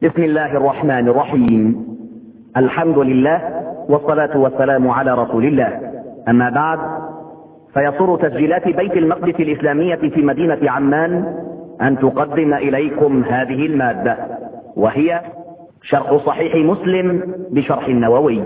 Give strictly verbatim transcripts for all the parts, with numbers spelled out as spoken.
بسم الله الرحمن الرحيم. الحمد لله والصلاة والسلام على رسول الله. أما بعد، فيسر تسجيلات بيت المقدس الإسلامية في مدينة عمان أن تقدم إليكم هذه المادة، وهي شرح صحيح مسلم بشرح النووي.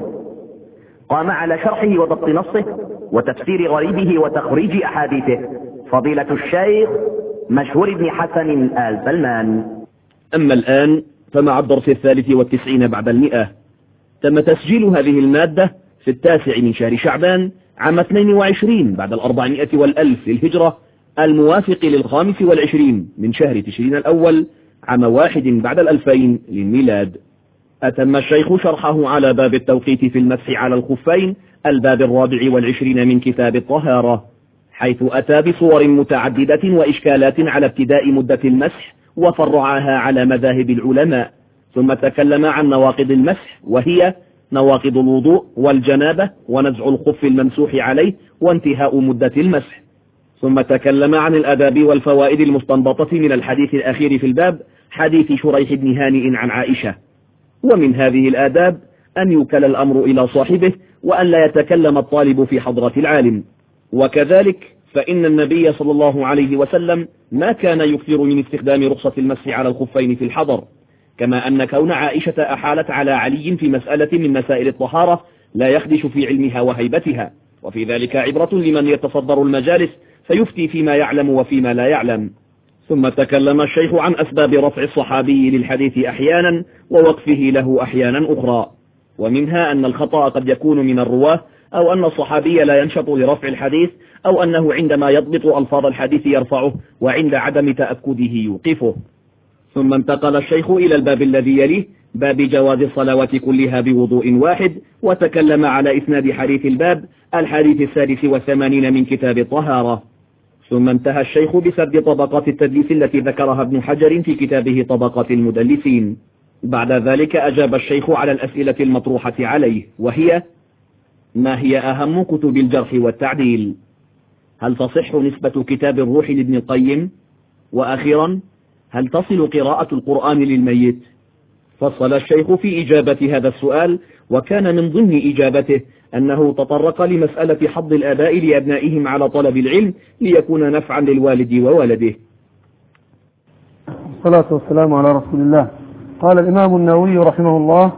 قام على شرحه وضبط نصه وتفسير غريبه وتخريج أحاديثه فضيلة الشيخ مشهور بن حسن آل سلمان. أما الآن فمع الدرس الثالث والتسعين بعد المئة. تم تسجيل هذه المادة في التاسع من شهر شعبان عام اثنين وعشرين بعد الأربعمائة والألف للهجرة، الموافق للخامس والعشرين من شهر تشرين الأول عام واحد بعد الألفين للميلاد. أتم الشيخ شرحه على باب التوقيت في المسح على الخفين، الباب الرابع والعشرين من كتاب الطهارة، حيث أتى بصور متعددة وإشكالات على ابتداء مدة المسح وفرعها على مذاهب العلماء. ثم تكلم عن نواقض المسح، وهي نواقض الوضوء والجنابة ونزع الخف الممسوح عليه وانتهاء مدة المسح. ثم تكلم عن الآداب والفوائد المستنبطة من الحديث الأخير في الباب، حديث شريح بن هانئ عن عائشة. ومن هذه الآداب أن يوكل الأمر إلى صاحبه، وأن لا يتكلم الطالب في حضرة العالم. وكذلك فإن النبي صلى الله عليه وسلم ما كان يكثر من استخدام رخصة المسح على الخفين في الحضر، كما أن كون عائشة أحالت على علي في مسألة من مسائل الطهارة لا يخدش في علمها وهيبتها، وفي ذلك عبرة لمن يتصدر المجالس فيفتي فيما يعلم وفيما لا يعلم. ثم تكلم الشيخ عن أسباب رفع الصحابي للحديث أحيانا ووقفه له أحيانا أخرى، ومنها أن الخطأ قد يكون من الرواه، أو أن الصحابي لا ينشط لرفع الحديث، أو أنه عندما يضبط ألفاظ الحديث يرفعه وعند عدم تأكده يوقفه. ثم انتقل الشيخ إلى الباب الذي يليه، باب جواز الصلوات كلها بوضوء واحد، وتكلم على إسناد حديث الباب، الحديث السادس والثمانين من كتاب الطهارة. ثم انتهى الشيخ بسرد طبقات التدليس التي ذكرها ابن حجر في كتابه طبقات المدلسين. بعد ذلك أجاب الشيخ على الأسئلة المطروحة عليه، وهي: ما هي أهم كتب الجرح والتعديل؟ هل تصح نسبة كتاب الروح لابن القيم؟ وأخيرا، هل تصل قراءة القرآن للميت؟ فصل الشيخ في إجابة هذا السؤال، وكان من ضمن إجابته أنه تطرق لمسألة حض الآباء لأبنائهم على طلب العلم ليكون نفعا للوالد وولده. الصلاة والسلام على رسول الله. قال الإمام النووي رحمه الله: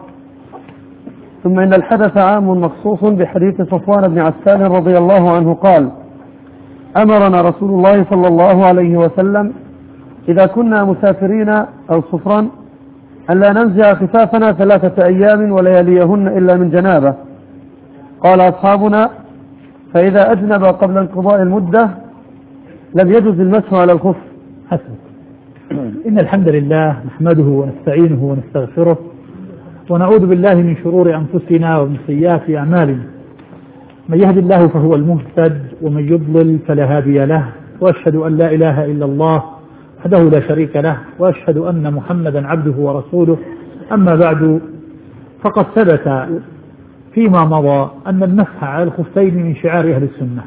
ثم إن الحدث عام مخصوص بحديث صفوان بن عسال رضي الله عنه قال: أمرنا رسول الله صلى الله عليه وسلم إذا كنا مسافرين أو سفرا أن لا ننزع خفافنا ثلاثة أيام ولياليهن إلا من جنابه. قال أصحابنا: فإذا أجنب قبل انقضاء المدة لم يجوز المسح على الخف. حسن. إن الحمد لله نحمده ونستعينه ونستغفره ونعوذ بالله من شرور أنفسنا ومن سيئات أعمالنا. من يهد الله فهو المهتد، ومن يضلل فلا هادي له، وأشهد أن لا إله إلا الله وحده لا شريك له، وأشهد أن محمدا عبده ورسوله. أما بعد، فقد ثبت فيما مضى أن المسح على الخفين من شعار أهل السنة،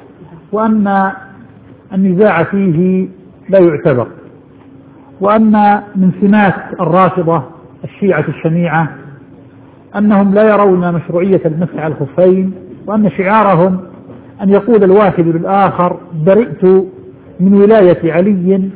وأن النزاع فيه لا يعتبر، وأن من سمات الرافضة الشيعة الشنيعة أنهم لا يرون مشروعية المسح على الخفين، وأن شعارهم أن يقول الواحد للآخر: برئت من ولاية علي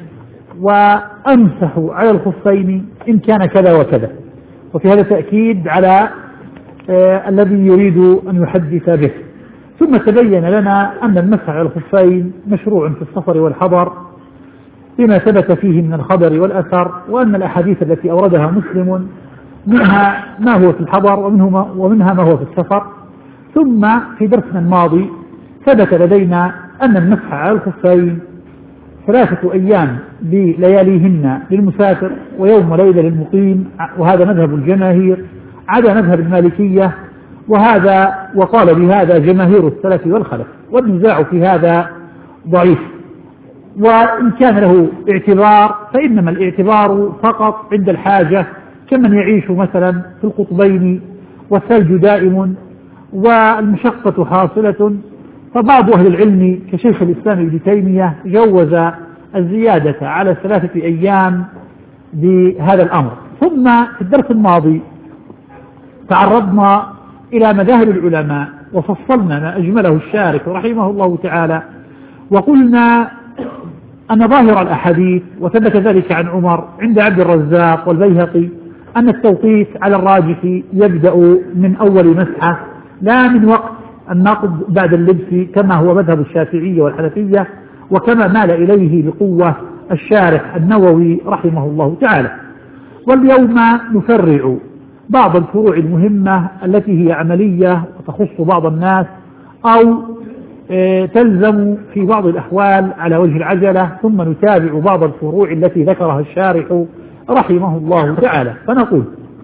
وأمسح على الخفين إن كان كذا وكذا. وفي هذا تأكيد على آه الذي يريد أن يحدث به. ثم تبين لنا أن المسح على الخفين مشروع في السفر والحضر بما ثبت فيه من الخبر والأثر، وأن الأحاديث التي أوردها مسلم منها ما هو في الحضر ومنها ما هو في السفر. ثم في درسنا الماضي ثبت لدينا أن المسح على الخفين ثلاثة أيام بلياليهن للمسافر ويوم وليلة للمقيم، وهذا مذهب الجماهير عدا مذهب المالكية، وهذا وقال بهذا جماهير السلف والخلف، والنزاع في هذا ضعيف. وإن كان له اعتبار فإنما الاعتبار فقط عند الحاجة، كمن يعيش مثلا في القطبين والثلج دائم والمشقة حاصلة. فبعض أهل العلم كشيخ الإسلام ابن تيمية جوز الزيادة على ثلاثة أيام بهذا الأمر، ثم في الدرس الماضي تعرضنا إلى مذاهب العلماء وفصلنا ما أجمله الشارح رحمه الله تعالى، وقلنا أن ظاهر الأحاديث وثبت ذلك عن عمر عند عبد الرزاق والبيهقي أن التوقيت على الراجح يبدأ من أول مسحة لا من وقت النقض بعد اللبس كما هو مذهب الشافعية والحنفية، وكما مال إليه بقوة الشارح النووي رحمه الله تعالى. واليوم نفرع بعض الفروع المهمة التي هي عملية وتخص بعض الناس أو تلزم في بعض الأحوال على وجه العجلة، ثم نتابع بعض الفروع التي ذكرها الشارح رحمه الله تعالى. فنقول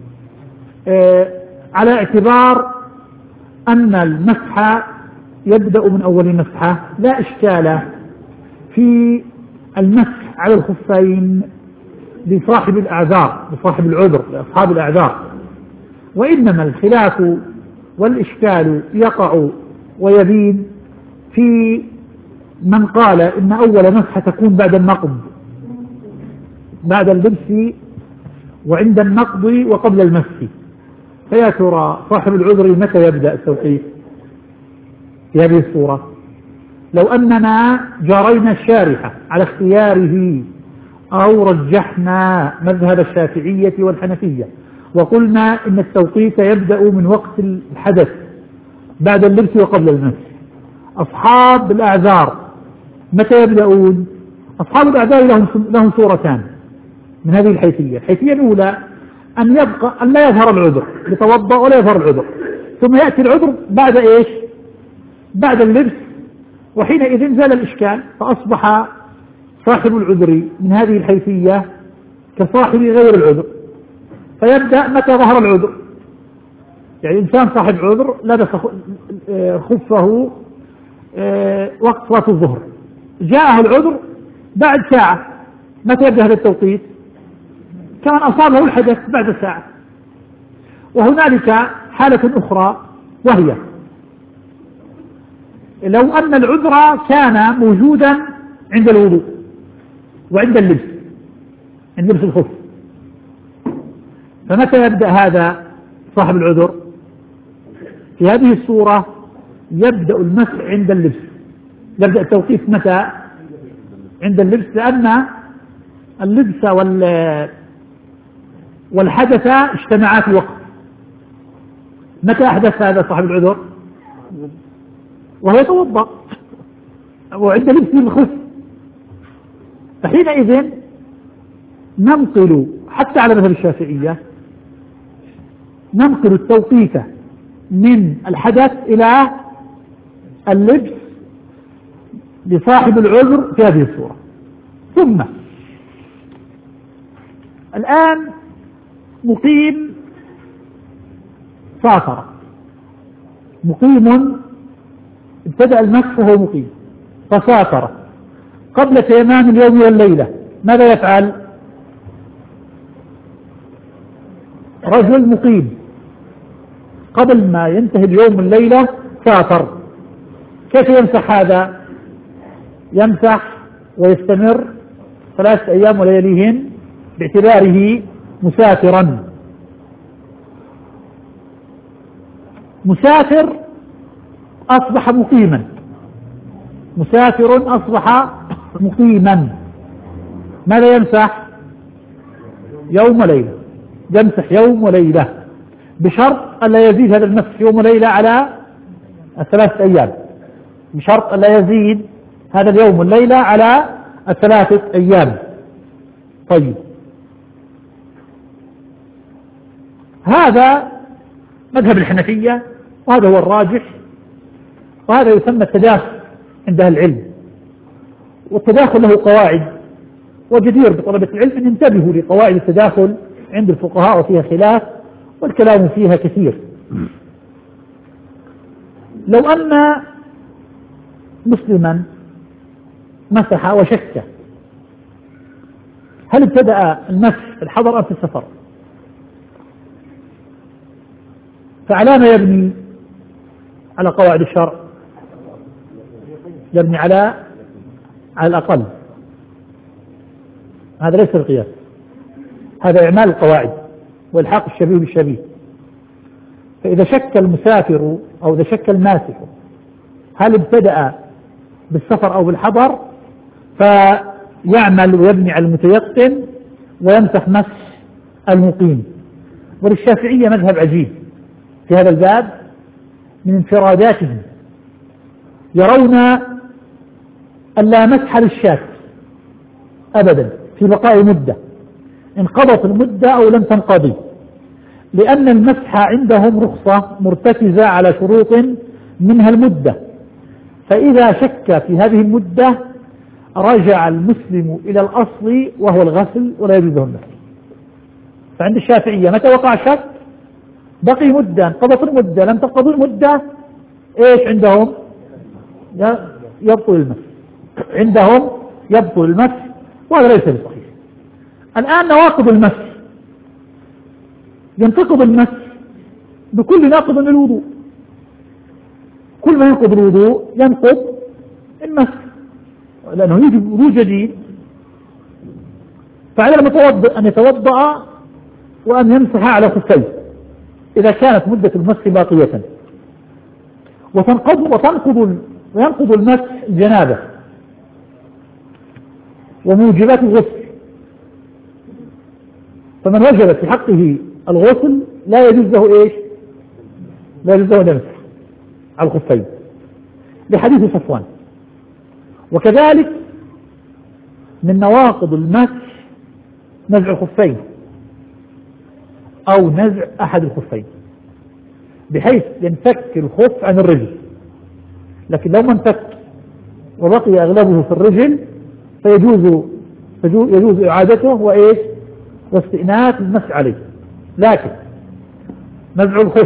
على اعتبار أن المسح يبدأ من أول مسحة لا إشكال في المسح على الخفين لصاحب الأعذار لصاحب العذر لأصحاب الأعذار، وإنما الخلاف والإشكال يقع ويبين في من قال إن أول مسحة تكون بعد النقض بعد اللبس وعند النقض وقبل المسح. فيا ترى صاحب العذر متى يبدأ التوقيت في هذه الصورة؟ لو أننا جارينا الشارحة على اختياره أو رجحنا مذهب الشافعية والحنفية وقلنا إن التوقيت يبدأ من وقت الحدث بعد اللبس وقبل المسح، أصحاب الأعذار متى يبدأون؟ أصحاب الأعذار لهم لهم صورتان من هذه الحيثية. الحيثية الأولى أن يبقى أن لا يظهر العذر، يتوضأ ولا يظهر العذر، ثم يأتي العذر بعد إيش؟ بعد اللبس، وحينئذ زال الإشكال، فأصبح صاحب العذر من هذه الحيثية كصاحب غير العذر، فيبدأ متى ظهر العذر. يعني إنسان صاحب عذر لبس خفه وقت صلاة الظهر، جاءه العذر بعد ساعة، متى يبدأ هذا التوقيت؟ كان أصابه الحدث بعد ساعة. وهنالك حالة أخرى وهي لو أن العذر كان موجودا عند الوضوء وعند اللبس عند لبس الخف، فمتى يبدأ هذا صاحب العذر؟ في هذه الصورة يبدأ المسح عند اللبس، يبدأ التوقيت متى؟ عند اللبس، لأن اللبس وال والحدث اجتمعا في وقت. متى أحدث هذا صاحب العذر؟ وهو يتوضأ وعند لبس الخف، فحينئذ ننقل حتى على مذهب الشافعية ننقل التوقيت من الحدث إلى اللبس لصاحب العذر في هذه الصورة. ثم الآن مقيم سافر، مقيم ابتدأ المسح وهو مقيم فسافر قبل تمام اليوم والليلة، ماذا يفعل؟ رجل مقيم قبل ما ينتهي اليوم والليلة سافر، كيف يمسح هذا؟ يمسح ويستمر ثلاثة أيام ولياليهن باعتباره مسافرا. مسافر أصبح مقيما، مسافر أصبح مقيما، ماذا يمسح؟ يوم وليلة، يمسح يوم وليلة بشرط ألا يزيد هذا المسح يوم وليلة على الثلاثة أيام، بشرط ألا يزيد هذا اليوم والليلة على الثلاثة أيام. طيب، هذا مذهب الحنفية وهذا هو الراجح، وهذا يسمى التداخل عند أهل العلم، والتداخل له قواعد، وجدير بطلبة العلم أن ينتبهوا لقواعد التداخل عند الفقهاء وفيها خلاف والكلام فيها كثير. لو أن مسلما مسح وشك هل ابتدأ المسح في الحضر أم في السفر، فعلى ما يبني؟ على قواعد الشرع يبني على على الأقل، هذا ليس القياس، هذا إعمال القواعد. والحاق الشبيه بالشبيه. فإذا شك المسافر أو إذا شك الماسح هل ابتدأ بالسفر أو بالحضر فيعمل ويبني على المتيقن ويمسح مسح المقيم. وللشافعية مذهب عجيب في هذا الباب من انفراداتهم، يرون أن لا مسح للشاك أبدا في بقاء مدة، انقضت المدة أو لم تنقضي، لأن المسح عندهم رخصة مرتكزة على شروط منها المدة، فإذا شك في هذه المدة رجع المسلم إلى الأصل وهو الغسل ولا يجوز له المسح. فعند الشافعية متى وقع شك بقي مدة، انقضت المدة لم تنقضي المدة، ايش عندهم؟ يبطل المسح، عندهم يبطل المسح، وهذا ليس بصحيح. الآن نواقض المسح، ينتقض المسح بكل ناقض من الوضوء، كل ما ينقض الوضوء ينقض المسح، لأنه يجب وضوء جديد. فعلى المتوضئ أن يتوضأ وأن يمسح على خفيه إذا كانت مدة المسح باقية، وتنقض وتنقض وينقض المسح الجنابة وموجبات الغسل. فمن وجب في حقه الغسل لا يجوز له ايش؟ لا يجوز له المسح على الخفين لحديث صفوان. وكذلك من نواقض المسح نزع الخفين أو نزع أحد الخفين، بحيث ينفك الخف عن الرجل، لكن لو ما انفك وبقي أغلبه في الرجل فيجوز يجوز إعادته وإيش؟ واستئناف المسح عليه. لكن نزع الخف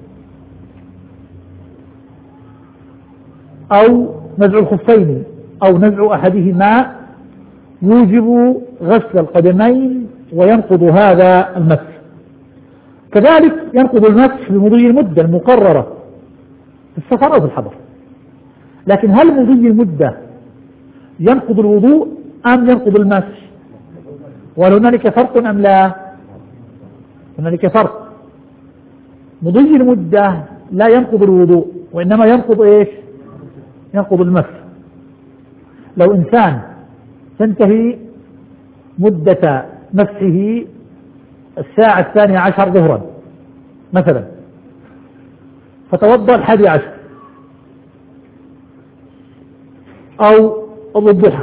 أو نزع الخفين أو نزع أحدهما يوجب غسل القدمين وينقض هذا المسح. كذلك ينقض المسح بمضي المدة المقررة في السفر أو في الحضر. لكن هل مضي المدة ينقض الوضوء أم ينقض المسح؟ وهل هنالك فرق أم لا؟ هنالك فرق. مضي المدة لا ينقض الوضوء وإنما ينقض إيش؟ ينقض المسح. لو إنسان تنتهي مدة مسحه الساعة الثانية عشر ظهرا مثلا، فتوضأ الحادي عشر أو الضحى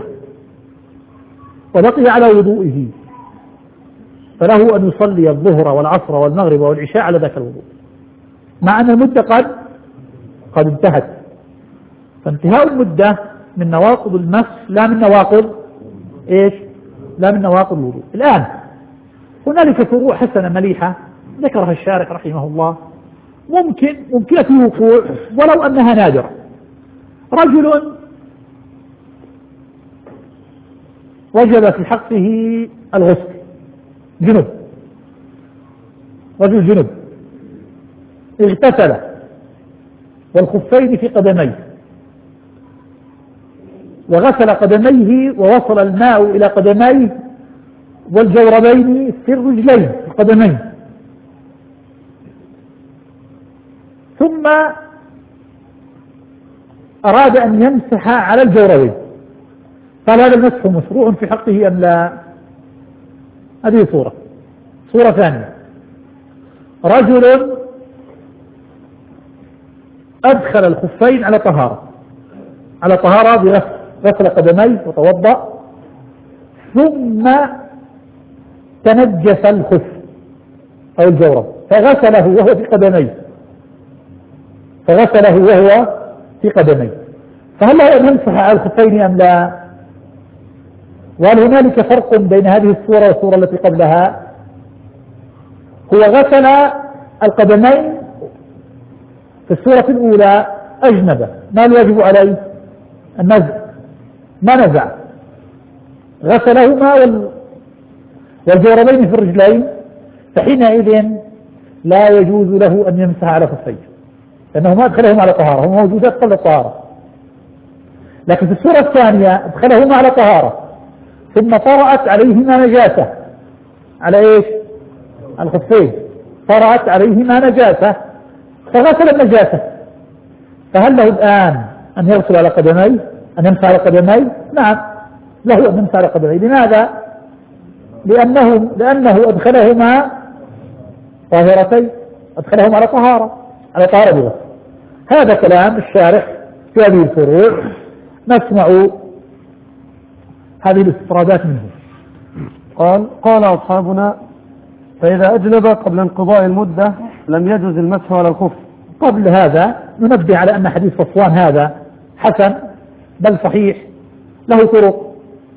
وبقي على وضوئه، فله أن يصلي الظهر والعصر والمغرب والعشاء على ذاك الوضوء، مع أن المدة قد قد انتهت. فانتهاء المدة من نواقض المسح لا من نواقض إيش؟ لا من نواقض الوضوء. الآن هنالك فروع حسنة مليحة ذكرها الشارح رحمه الله، ممكن ممكنة الوقوع ولو أنها نادرة. رجل وجب في حقه الغسل، جنب، رجل جنب اغتسل والخفين في قدميه وغسل قدميه ووصل الماء إلى قدميه والجوربين في الرجلين في القدمين، ثم أراد أن يمسح على الجوربين، قال هذا المسح مشروع في حقه أم لا؟ هذه صورة. صورة ثانية، رجل أدخل الخفين على طهارة على طهارة بغسل غسل قدميه وتوضأ، ثم تنجس الخف أو الجورب فغسله وهو في قدميه فغسله وهو في قدميه فهل لا يمسح على الخفين أم لا؟ وهل هنالك فرق بين هذه الصورة والصورة التي قبلها؟ هو غسل القدمين في الصورة الأولى أجنب، ما الواجب عليه؟ النزع، ما نزع، غسلهما والجوربين في الرجلين، فحينئذ لا يجوز له أن يمسح على خفيه لأنه ما أدخلهما على طهارة، هم موجودات قبل الطهارة. لكن في الصورة الثانية أدخلهما على طهارة ثم طرأت عليهما نجاسة على إيش؟ الخفين طرأت عليهما نجاسة فغسل النجاسة، فهل له الآن أن يغسل على قدميه، أن يمسح على قدميه؟ نعم له أن يمسح على قدميه. لماذا؟ لأنه لأنه أدخلهما طاهرتين، أدخلهما على طهارة على طهارة بغسل. هذا كلام الشارح في هذه الفروع، نسمع هذه الاستطرادات منه. قال قال أصحابنا: فإذا أجنب قبل انقضاء المدة لم يجوز المسح على الخف. قبل هذا ننبه على أن حديث صفوان هذا حسن بل صحيح، له طرق،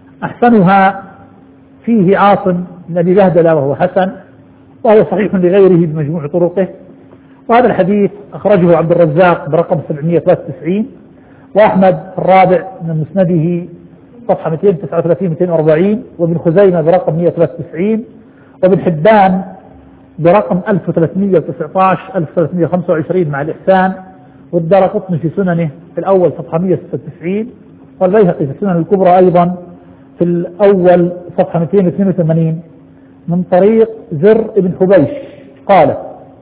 أحسنها فيه عاصم بن أبي بهدلة وهو حسن، وهو صحيح لغيره بمجموع طرقه. وهذا الحديث أخرجه عبد الرزاق برقم سبعمائة وثلاثة وتسعين، وأحمد الرابع من مسنده صفحة مئتين وتسعة وثلاثين مئتين وأربعين، وابن خزيمة برقم مئة وثلاثة وتسعين، وابن حبان برقم ألف وثلاثمائة وتسعة عشر ألف وثلاثمائة وخمسة وعشرين مع الإحسان، والدارقطني في سننه في الأول صفحة مئة وستة وتسعين، والبيهقي في السنن الكبرى أيضا في الأول صفحة مئتين واثنين وثمانين من طريق زر بن حبيش قال: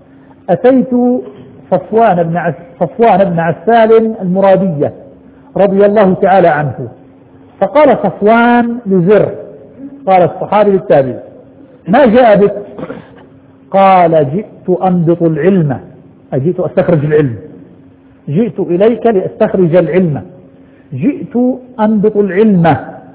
أتيت صفوان بن عس صفوان بن عسال المرادية رضي الله تعالى عنه، فقال صفوان لزر، قال الصحابي للتابعي: ما جاء بك؟ قال: جئت أنبط العلم، أجئت أستخرج العلم، جئت إليك لأستخرج العلم، جئت أنبط العلم.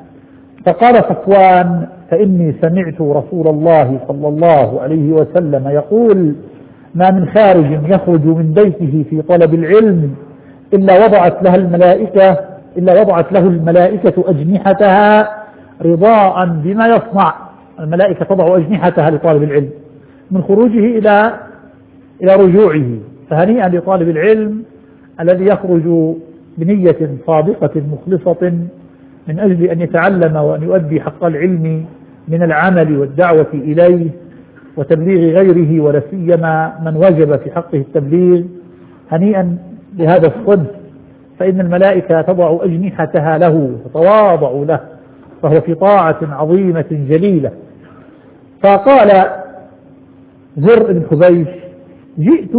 فقال صفوان: فإني سمعت رسول الله صلى الله عليه وسلم يقول: ما من خارج يخرج من بيته في طلب العلم إلا وضعت له الملائكة إلا وضعت له الملائكة أجنحتها رضاء بما يصنع. الملائكة تضع أجنحتها لطالب العلم من خروجه إلى إلى رجوعه. فهنيئا لطالب العلم الذي يخرج بنية صادقة مخلصة من أجل أن يتعلم وأن يؤدي حق العلم من العمل والدعوة إليه وتبليغ غيره، ولا سيما من وجب في حقه التبليغ. هنيئا لهذا الصنف، فإن الملائكة تضع أجنحتها له وتواضع له، فهو في طاعة عظيمة جليلة. فقال زر بن حبيش: جئت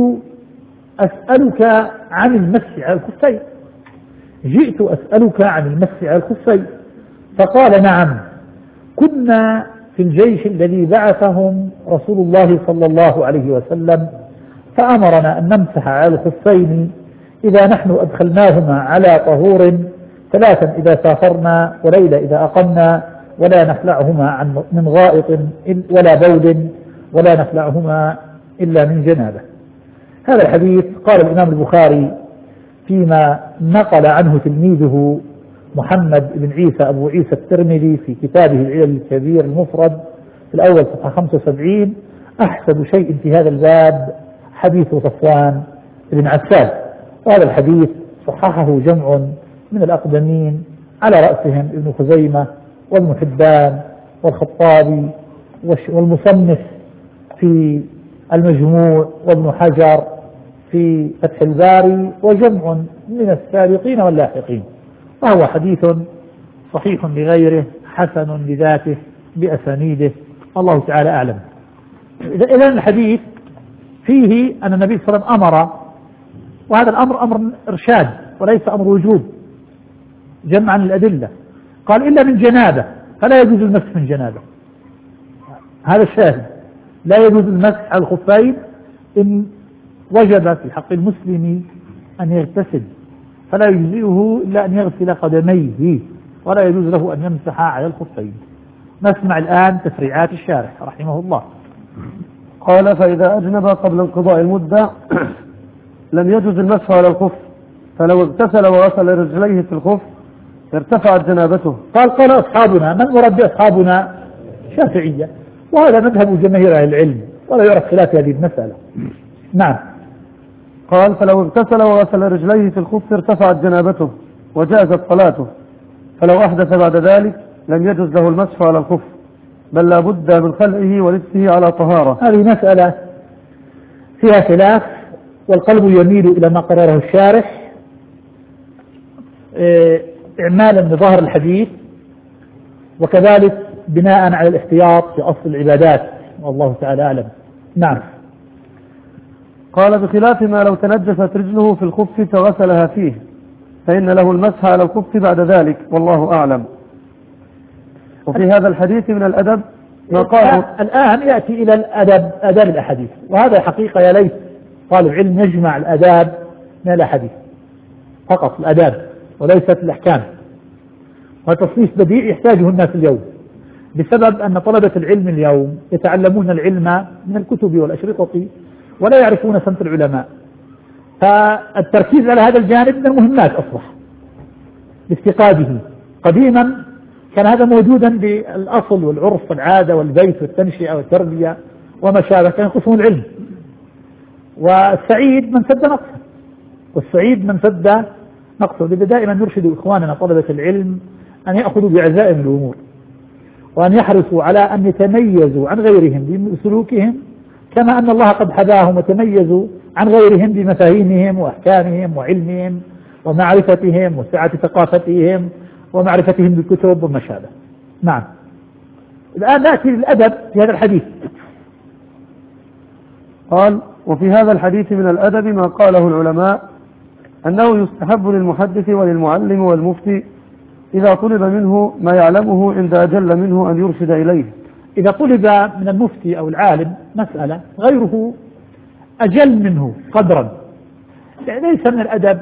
أسألك عن المسح على الخفين، جئت أسألك عن المسح على الخفين. فقال: نعم، كنا في الجيش الذي بعثهم رسول الله صلى الله عليه وسلم، فأمرنا أن نمسح على الخفين إذا نحن أدخلناهما على طهور، ثلاثا إذا سافرنا، وليلة إذا أقمنا، ولا نخلعهما عن من غائط ولا بول، ولا نخلعهما إلا من جنابه. هذا الحديث قال الإمام البخاري فيما نقل عنه تلميذه محمد بن عيسى أبو عيسى الترمذي في كتابه العلل الكبير المفرد في الأول صفحة خمسة وسبعين: أحسن شيء في هذا الباب حديث صفوان بن عسال. وهذا الحديث صححه جمع من الأقدمين على رأسهم ابن خزيمة وابن حبان والخطابي والمصنف في المجموع وابن حجر في فتح الباري وجمع من السابقين واللاحقين، وهو حديث صحيح لغيره حسن لذاته بأسانيده، الله تعالى أعلم. إذن الحديث فيه أن النبي صلى الله عليه وسلم أمر، وهذا الأمر أمر إرشاد وليس أمر وجوب جمعا الأدلة، قال: إلا من جنابة، فلا يجوز المسح من جنابة. هذا الشاهد، لا يجوز المسح على الخفين إن وجب في حق المسلم أن يغتسل، فلا يجزئه إلا أن يغسل قدميه، ولا يجوز له أن يمسح على الخفين. نسمع الآن تفريعات الشارح رحمه الله. قال: فإذا أجنب قبل انقضاء المدة لم يجوز المسح على الخف، فلو اغتسل وغسل رجليه في الخف ارتفعت جنابته. قال: قال أصحابنا، من مرد أصحابنا؟ شافعية، وهذا مذهب جماهير أهل العلم، ولا يعرف خلاف هذه المسألة. نعم. قال: فلو اغتسل وغسل رجليه في الخف ارتفعت جنابته وجازت صلاته، فلو أحدث بعد ذلك لم يجوز له المسح على الخف، بل لا بد من خلعه ولبسه على طهارة. هذه مسألة فيها خلاف، والقلب يميل إلى ما قرره الشارح إعمالا لظاهر الحديث، وكذلك بناء على الاحتياط في أصل العبادات، والله تعالى أعلم. نعم. قال بخلاف ما لو تنجست رجله في الخف فغسلها فيه فإن له المسح على الخف بعد ذلك والله أعلم. وفي هذا الحديث من الأدب ما قال. الآن يأتي إلى الأدب، أداب الأحاديث، وهذا حقيقة يا ليت طالب علم يجمع الأداب من الأحاديث فقط، الأداب وليست الأحكام، وتصنيف بديع يحتاجه الناس اليوم بسبب أن طلبة العلم اليوم يتعلمون العلم من الكتب والأشرطة ولا يعرفون سمت العلماء، فالتركيز على هذا الجانب من المهمات أصبح لافتقاده. قديما كان هذا موجودا بالأصل والعرف والعادة والبيت والتنشئة والتربية وما شابه، كان يقسمون العلم، والسعيد من سد نقصه، والسعيد من سد نقصه. لذا دائما نرشد إخواننا طلبة العلم أن يأخذوا بعزائم الأمور، وأن يحرصوا على أن يتميزوا عن غيرهم بسلوكهم، كما أن الله قد هداهم وتميزوا عن غيرهم بمفاهيمهم وأحكامهم وعلمهم ومعرفتهم وسعة ثقافتهم ومعرفتهم بالكتب وما شابه. نعم. الآن نأتي للأدب في هذا الحديث. قال وفي هذا الحديث من الأدب ما قاله العلماء أنه يستحب للمحدث وللمعلم والمفتي إذا طلب منه ما يعلمه عند أجل منه أن يرشد إليه. إذا طلب من المفتي أو العالم مسألة غيره أجل منه قدرا، يعني ليس من الأدب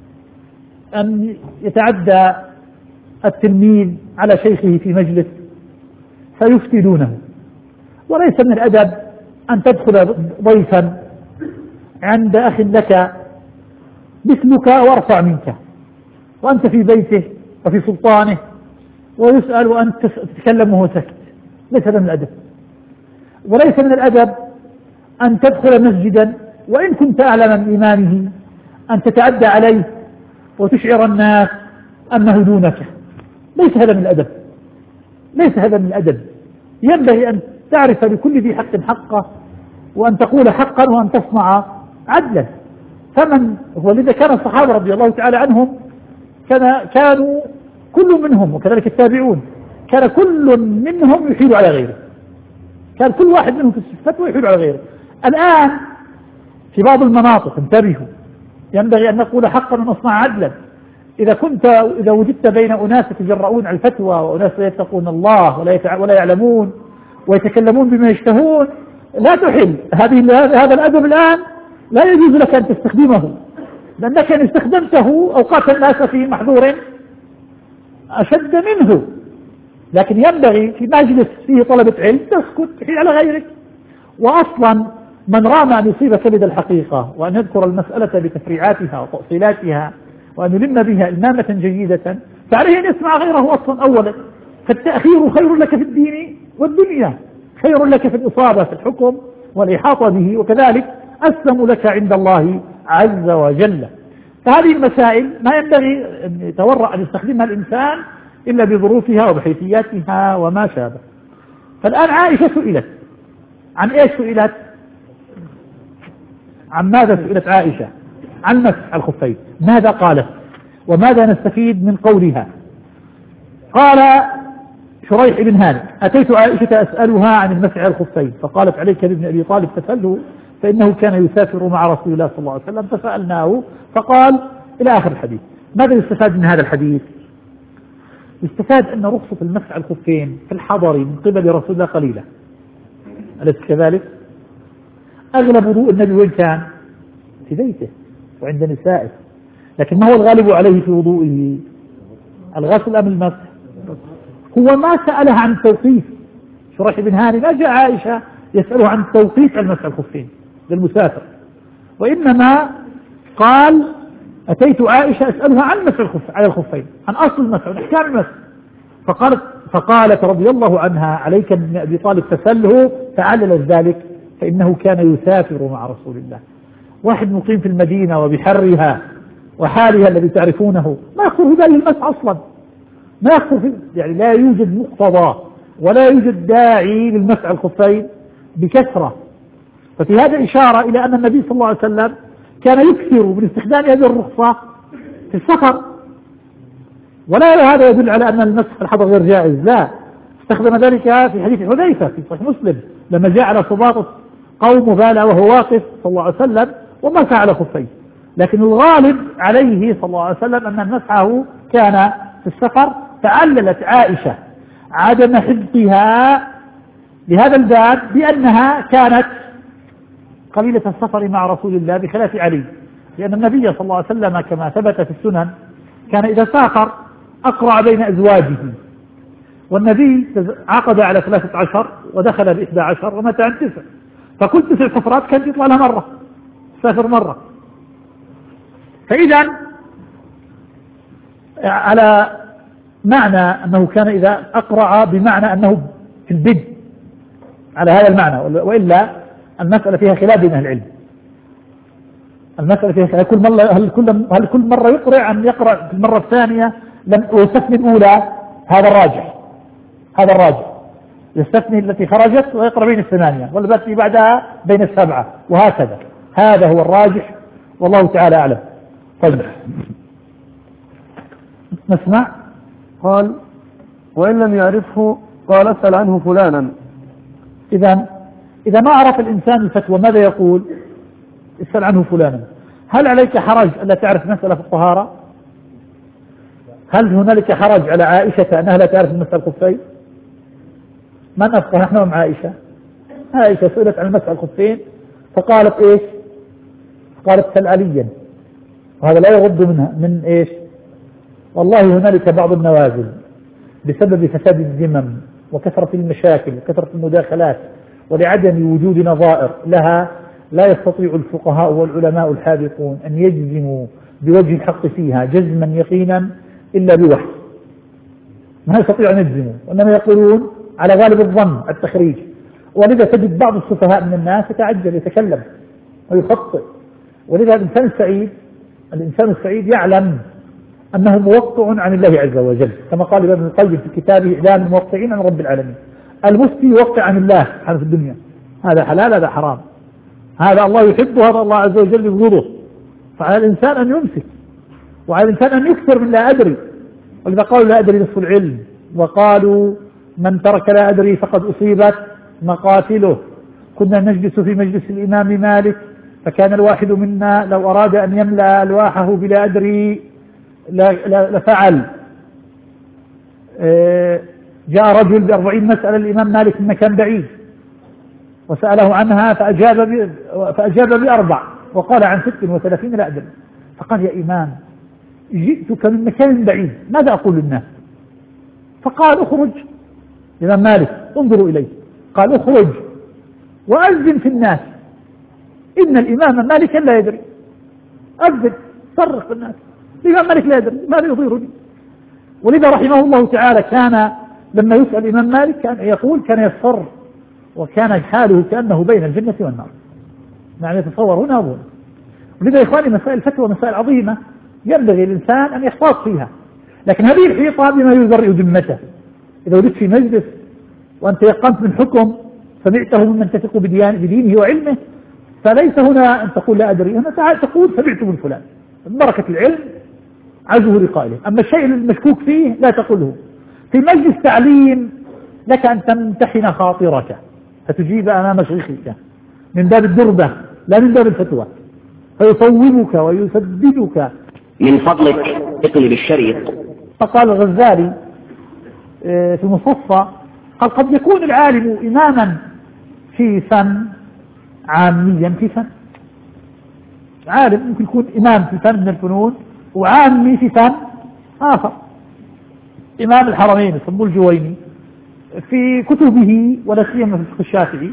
أن يتعدى التلميذ على شيخه في مجلس فيفتي دونه، وليس من الأدب أن تدخل ضيفا عند أخ لك مثلك وارفع منك وأنت في بيته وفي سلطانه ويسأل وأنت تتكلم وهو سكت، ليس هذا من الأدب. وليس من الأدب أن تدخل مسجدا وإن كنت أعلم من إمامه أن تتعدى عليه وتشعر الناس أنه دونك، ليس هذا من الأدب، ليس هذا من الأدب. ينبغي أن تعرف لكل ذي حق حقه، وأن تقول حقا وأن تصنع عدلا. فمن ولذا كان الصحابة رضي الله تعالى عنهم كان كانوا كل منهم وكذلك التابعون كان كل منهم يحيل على غيره، كان كل واحد منهم في الصفات ويحيل على غيره. الآن في بعض المناطق انتبهوا، ينبغي أن نقول حقا ونصنع عدلا. إذا كنت إذا وجدت بين أناس يتجرؤون على الفتوى وأناس لا يتقون الله ولا ولا يعلمون ويتكلمون بما يشتهون، لا تحل هذه هذا الأدب. الآن لا يجوز لك أن تستخدمه، لأنك إن استخدمته أوقات الناس في محظور أشد منه. لكن ينبغي في مجلس فيه طلبة علم تسكت تحيل على غيرك. وأصلا من رام أن يصيب كبد الحقيقة وأن يذكر المسألة بتفريعاتها وتأصيلاتها وأن يلم بها إلمامة جيدة فعليه أن يسمع غيره أصلا أولا. فالتأخير خير لك في الدين والدنيا، خير لك في الإصابة في الحكم والإحاطة به، وكذلك أسلم لك عند الله عز وجل. فهذه المسائل ما ينبغي أن يتورع أن يستخدمها الإنسان إلا بظروفها وبحيثياتها وما شابه. فالآن عائشة سئلت عن إيش؟ سئلت عن ماذا سئلت عائشة؟ عن مسح الخفين. ماذا قالت وماذا نستفيد من قولها؟ قال شريح بن هانئ: أتيت عائشة أسألها عن المسح على الخفين فقالت: عليك بابن أبي طالب فسأله فإنه كان يسافر مع رسول الله صلى الله عليه وسلم. فسألناه فقال إلى آخر الحديث. ماذا يستفاد من هذا الحديث؟ يستفاد أن رخصة المسح على الخفين في الحضر من قبل رسول الله قليلة، أليس كذلك؟ أغلب وضوء النبي وين كان؟ في بيته وعند نسائه. لكن ما هو الغالب عليه في وضوئه؟ الغسل أم المسح؟ هو ما سألها عن التوقيف. شريح بن هانئ ما جاء عائشة يسأله عن التوقيف على المسح الخفين للمسافر، وإنما قال: أتيت عائشة أسألها عن مسح الخف على الخفين، عن أصل المسح وعن أحكام المسح. فقالت فقالت رضي الله عنها: عليك بن أبي طالب فسأله. فعلل ذلك فإنه كان يسافر مع رسول الله. واحد مقيم في المدينة وبحرها وحالها الذي تعرفونه ما يخطر في باله المسح أصلا، ما يخطر في يعني لا يوجد مقتضى ولا يوجد داعي للمسح الخفين بكثرة. ففي هذا إشارة إلى أن النبي صلى الله عليه وسلم كان يكثر من استخدام هذه الرخصة في السفر، ولا هذا يدل على أن المسح في الحضر غير جائز، لا، استخدم ذلك في حديث حذيفة في صحيح مسلم لما جاء على سباط قوم وبال وهو واقف صلى الله عليه وسلم ومسح على خفيه، لكن الغالب عليه صلى الله عليه وسلم أن مسحه كان في السفر. فعللت عائشة عدم حفظها لهذا الباب بأنها كانت قليلة السفر مع رسول الله بخلاف علي، لأن النبي صلى الله عليه وسلم كما ثبت في السنن كان إذا سافر أقرع بين أزواجه، والنبي عقد على ثلاثة عشر ودخل بإحدى عشر ومات عن تسع، فكل تسع سفرات كانت يطلع لها مرة، سافر مرة. فإذا على معنى أنه كان إذا أقرع بمعنى أنه في البدء على هذا المعنى، وإلا المسألة فيها خلاف بين أهل العلم. المسألة فيها هل كل مرة هل كل هل كل مرة يقرع أن يقرأ في المرة الثانية لم يستثني الأولى؟ هذا الراجح، هذا الراجح يستثني التي خرجت ويقرأ بين الثمانية والتي بعدها بين السبعة وهكذا، هذا هو الراجح والله تعالى أعلم. طيب نسمع. قال وإن لم يعرفه قال اسأل عنه فلانا. إذا إذا ما عرف الإنسان الفتوى ماذا يقول؟ اسأل عنه فلانا. هل عليك حرج ألا تعرف مسألة في الطهارة؟ هل هنالك حرج على عائشة أنها لا تعرف مسألة الخفين؟ من أفقه نحن أم عائشة؟ عائشة سئلت عن مسألة الخفين فقالت إيش؟ قالت سل عليا، وهذا لا يغض منها من إيش؟ والله هنالك بعض النوازل بسبب فساد الذمم وكثرة المشاكل وكثرة المداخلات ولعدم وجود نظائر لها لا يستطيع الفقهاء والعلماء الحاذقون أن يجزموا بوجه الحق فيها جزما يقينا إلا بوحي، ما يستطيع أن يجزموا، وإنما يقولون على غالب الظن التخريج. ولذا تجد بعض السفهاء من الناس يتعجل يتكلم ويخطئ. ولذا الإنسان السعيد الإنسان السعيد يعلم أنه موقع عن الله عز وجل، كما قال ابن القيم في كتابه إعلام الموقعين عن رب العالمين. المفتي يوقع عن الله سبحانه في الدنيا، هذا حلال هذا حرام، هذا الله يحبه هذا الله عز وجل يبغضه. فعلى الإنسان أن يمسك، وعلى الإنسان أن يكثر من لا أدري. ولذا قالوا لا أدري نصف العلم، وقالوا من ترك لا أدري فقد أصيبت مقاتله. كنا نجلس في مجلس الإمام مالك فكان الواحد منا لو أراد أن يملأ ألواحه بلا أدري لفعل. جاء رجل بأربعين مسألة الإمام مالك من مكان بعيد وسأله عنها فأجاب, فأجاب بأربع وقال عن ست وثلاثين لا أدري. فقال يا إمام جئتك من مكان بعيد ماذا أقول للناس؟ فقال اخرج. الإمام مالك انظروا إليه، قال اخرج وأذن في الناس إن الإمام مالك لا يدري. أذن صرخ في الناس الإمام مالك لا يدري ماذا يضيرني. ولذا رحمه الله تعالى كان لما يسأل الإمام مالك كان يقول كان يصفر وكان حاله كأنه بين الجنة والنار، يعني يتصور هنا وهنا. ولذا يا إخواني مسائل الفتوى مسائل عظيمة ينبغي الإنسان أن يحتاط فيها، لكن هذه الحيطة بما يبرئ ذمته. إذا وجدت في مجلس وأنت يقنت من حكم سمعته ممن تثق بدينه وعلمه فليس هنا أن تقول لا أدري، هنا تقول سمعت من فلان، بركة العلم عزه لقائله. أما الشيء المشكوك فيه لا تقوله. في مجلس تعليم لك أن تمتحن خاطرك فتجيب أمام شيخك من باب الدربة لا من باب الفتوى، فيصوبك ويسددك. من فضلك اقلب الشريط. فقال الغزالي في المصفى قال قد يكون العالم إماما في فن عاميا في فن. عالم ممكن يكون إمام في فن من الفنون وعامي في فن آخر. إمام الحرمين يسموه الجويني في كتبه ولا سيما في الفقه الشافعي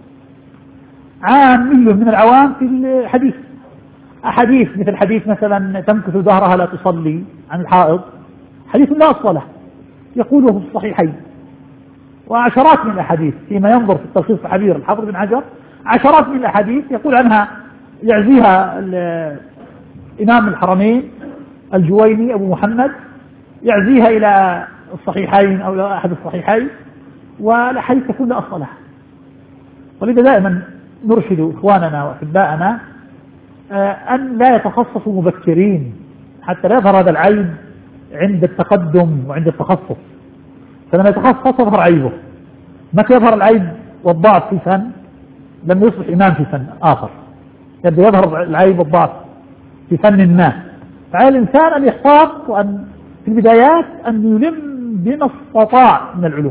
عامي من العوام في الحديث. أحاديث مثل حديث مثلا تمكث ظهرها لا تصلي عن الحائض، حديث لا أصل له يقوله في الصحيحين، وعشرات من الأحاديث فيما ينظر في التلخيص الحبير الحافظ بن حجر عشرات من الأحاديث يقول عنها يعزيها إمام الحرمين الجويني أبو محمد يعزيها إلى الصحيحين أو إلى أحد الصحيحين، والأحاديث تكون لا أصل لها. ولذا دائما نرشد إخواننا وأحباءنا أن لا يتخصصوا مبكرين حتى لا يظهر هذا العيب عند التقدم وعند التخصص. فلما يتخصص يظهر عيبه. متى يظهر العيب والضعف في فن؟ لم يصبح إمام في فن آخر، يبدأ يظهر العيب والضعف في فن ما. فعلى الإنسان أن يحتاط وأن في البدايات أن يلم بما استطاع من العلوم.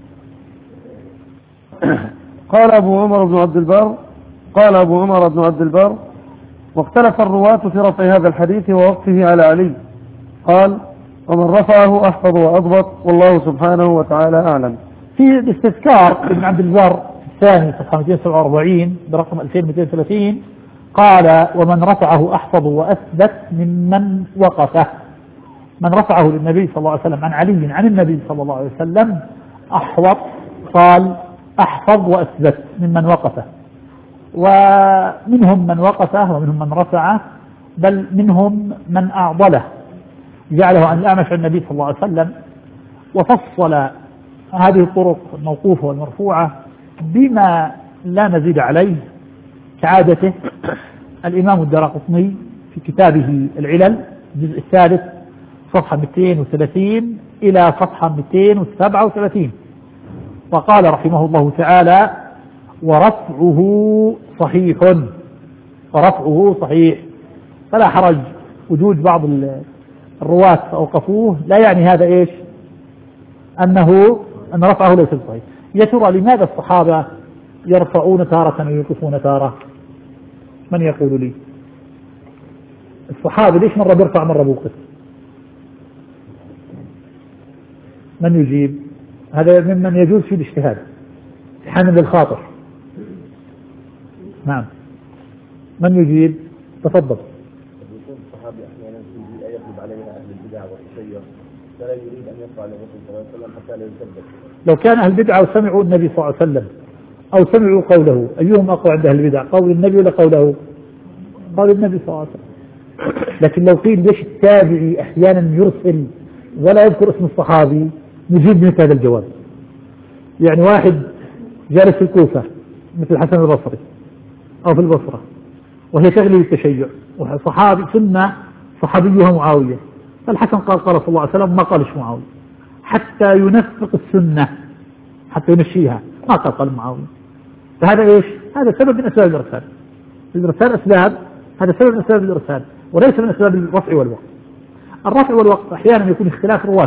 قال أبو عمر بن عبد البر قال أبو عمر بن عبد البر واختلف الرواة في رفع هذا الحديث ووقفه على علي. قال ومن رفعه أحفظ وأضبط والله سبحانه وتعالى أعلم. في الاستذكار ابن عبد البر الثاني صفحة مئتين وسبعة وأربعين برقم ألفين ومئتين وثلاثين قال ومن رفعه أحفظ وأثبت ممن وقفه. من رفعه للنبي صلى الله عليه وسلم عن علي عن النبي صلى الله عليه وسلم أحوط، قال أحفظ وأثبت ممن وقفه. ومنهم من وقفه ومنهم من رفعه، بل منهم من أعضله جعله عن الأعمش عن النبي صلى الله عليه وسلم، وفصل هذه الطرق الموقوفة والمرفوعة بما لا نزيد عليه كعادته. الإمام الدارقطني في كتابه العلل الجزء الثالث صفحة مئتين وثلاثين إلى صفحة مئتين وسبعة وثلاثين، وقال رحمه الله تعالى ورفعه صحيح، ورفعه صحيح، فلا حرج وجود بعض الرواة أوقفوه، لا يعني هذا إيش أنه أن رفعه ليس صحيح. يا ترى لماذا الصحابة يرفعون تارة ويوقفون تارة؟ من يقول لي؟ الصحابة ليش مرة بيرفع مرة بوقف؟ من يجيب؟ هذا ممن يجوز في الاجتهاد حامل الخاطر. نعم، من يجيب؟ تفضل. يكون الصحابي احيانا في بيئه يغلب عليها اهل البدع والتشيع فلا يريد ان يرفع للرسول صلى الله عليه وسلم حتى لا يثبت. لو كان اهل البدع وسمعوا النبي صلى الله عليه وسلم او سمعوا قوله، ايهم اقوى عند اهل البدع؟ قول النبي ولا قوله؟ قول النبي صلى الله عليه وسلم. لكن لو قيل ليش التابعي احيانا يرسل ولا يذكر اسم الصحابي، نجيب مثل هذا الجواب. يعني واحد جالس في الكوفة مثل الحسن البصري أو في البصرة وهي تغلي التشيع، وصحابي سنة صحابيها معاوية، فالحسن قال قال صلى الله عليه وسلم، ما قالش معاوية حتى ينفق السنة، حتى يمشيها، ما قال قال معاوية. فهذا إيش؟ هذا سبب من أسباب الإرسال. الإرسال أسباب، هذا سبب من أسباب الإرسال وليس من أسباب الرفع والوقف. الرفع والوقف أحيانا يكون اختلاف رواة،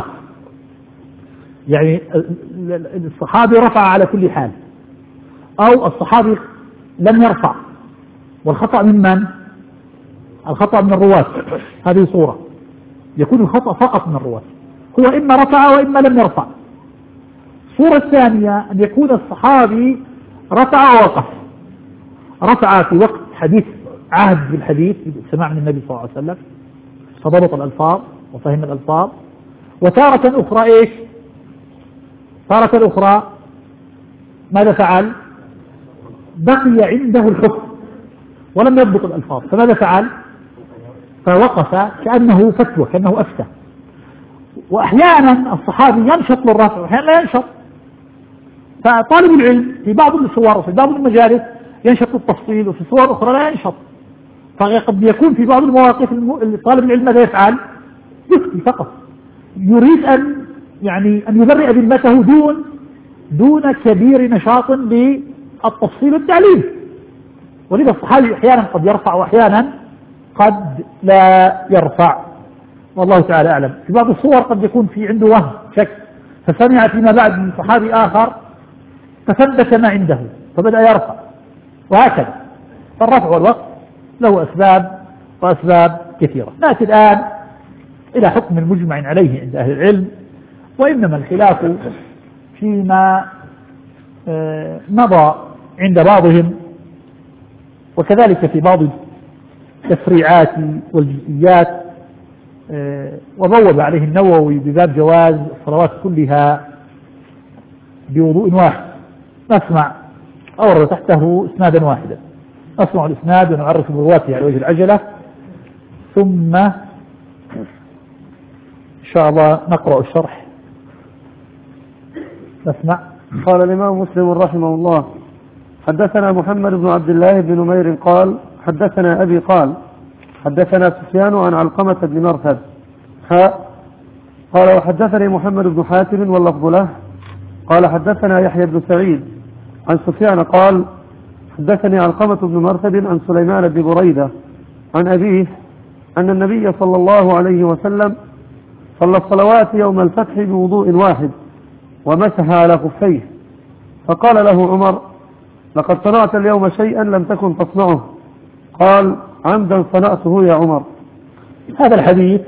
يعني الصحابي رفع على كل حال، أو الصحابي لم يرفع، والخطأ من من؟ الخطأ من الرواة. هذه صورة، يكون الخطأ فقط من الرواة، هو إما رفع وإما لم يرفع. الصورة الثانية أن يكون الصحابي رفع ووقف، رفع في وقت حديث عهد بالحديث سماع من النبي صلى الله عليه وسلم فضبط الألفاظ وفهم الألفاظ، وتارة أخرى إيش؟ تارة أخرى ماذا فعل؟ بقي عنده الحكم ولم يضبط الألفاظ، فماذا فعل؟ فوقف كأنه فتوى، كأنه أفتى. وأحيانا الصحابي ينشط للرفع وأحيانا لا ينشط، فطالب العلم في بعض الصور وفي بعض المجالس ينشط التفصيل، وفي صور أخرى لا ينشط. فقد يكون في بعض المواقف طالب العلم ماذا يفعل؟ يفتي فقط، يريد أن يعني أن يبرئ ذمته دون دون كبير نشاط بالتفصيل والتعليل. ولذا الصحابي أحيانا قد يرفع وأحيانا قد لا يرفع، والله تعالى أعلم. في بعض الصور قد يكون في عنده وهم شك، فسمع فيما بعد من صحابي آخر فثبت ما عنده فبدأ يرفع، وهكذا. فالرفع والوقف له أسباب وأسباب كثيرة. نأتي الآن إلى حكم المجمع عليه عند أهل العلم، وإنما الخلاف فيما مضى عند بعضهم، وكذلك في بعض التفريعات والجزئيات. وبوب عليه النووي بباب جواز الصلوات كلها بوضوء واحد. نسمع أورد تحته إسنادا واحدا، نسمع الإسناد ونعرف برواته على وجه العجلة، ثم إن شاء الله نقرأ الشرح. نسمع. قال الإمام مسلم رحمه الله: حدثنا محمد بن عبد الله بن نمير قال حدثنا أبي قال حدثنا سفيان عن علقمة بن مرثد حاء قال وحدثني محمد بن حاتم واللفظ له قال حدثنا يحيى بن سعيد عن سفيان قال حدثني علقمة بن مرثد عن سليمان بن بريدة عن أبيه أن النبي صلى الله عليه وسلم صلى الصلوات يوم الفتح بوضوء واحد ومسح على خفيه، فقال له عمر: لقد صنعت اليوم شيئا لم تكن تصنعه. قال: عمدا صنعته يا عمر. هذا الحديث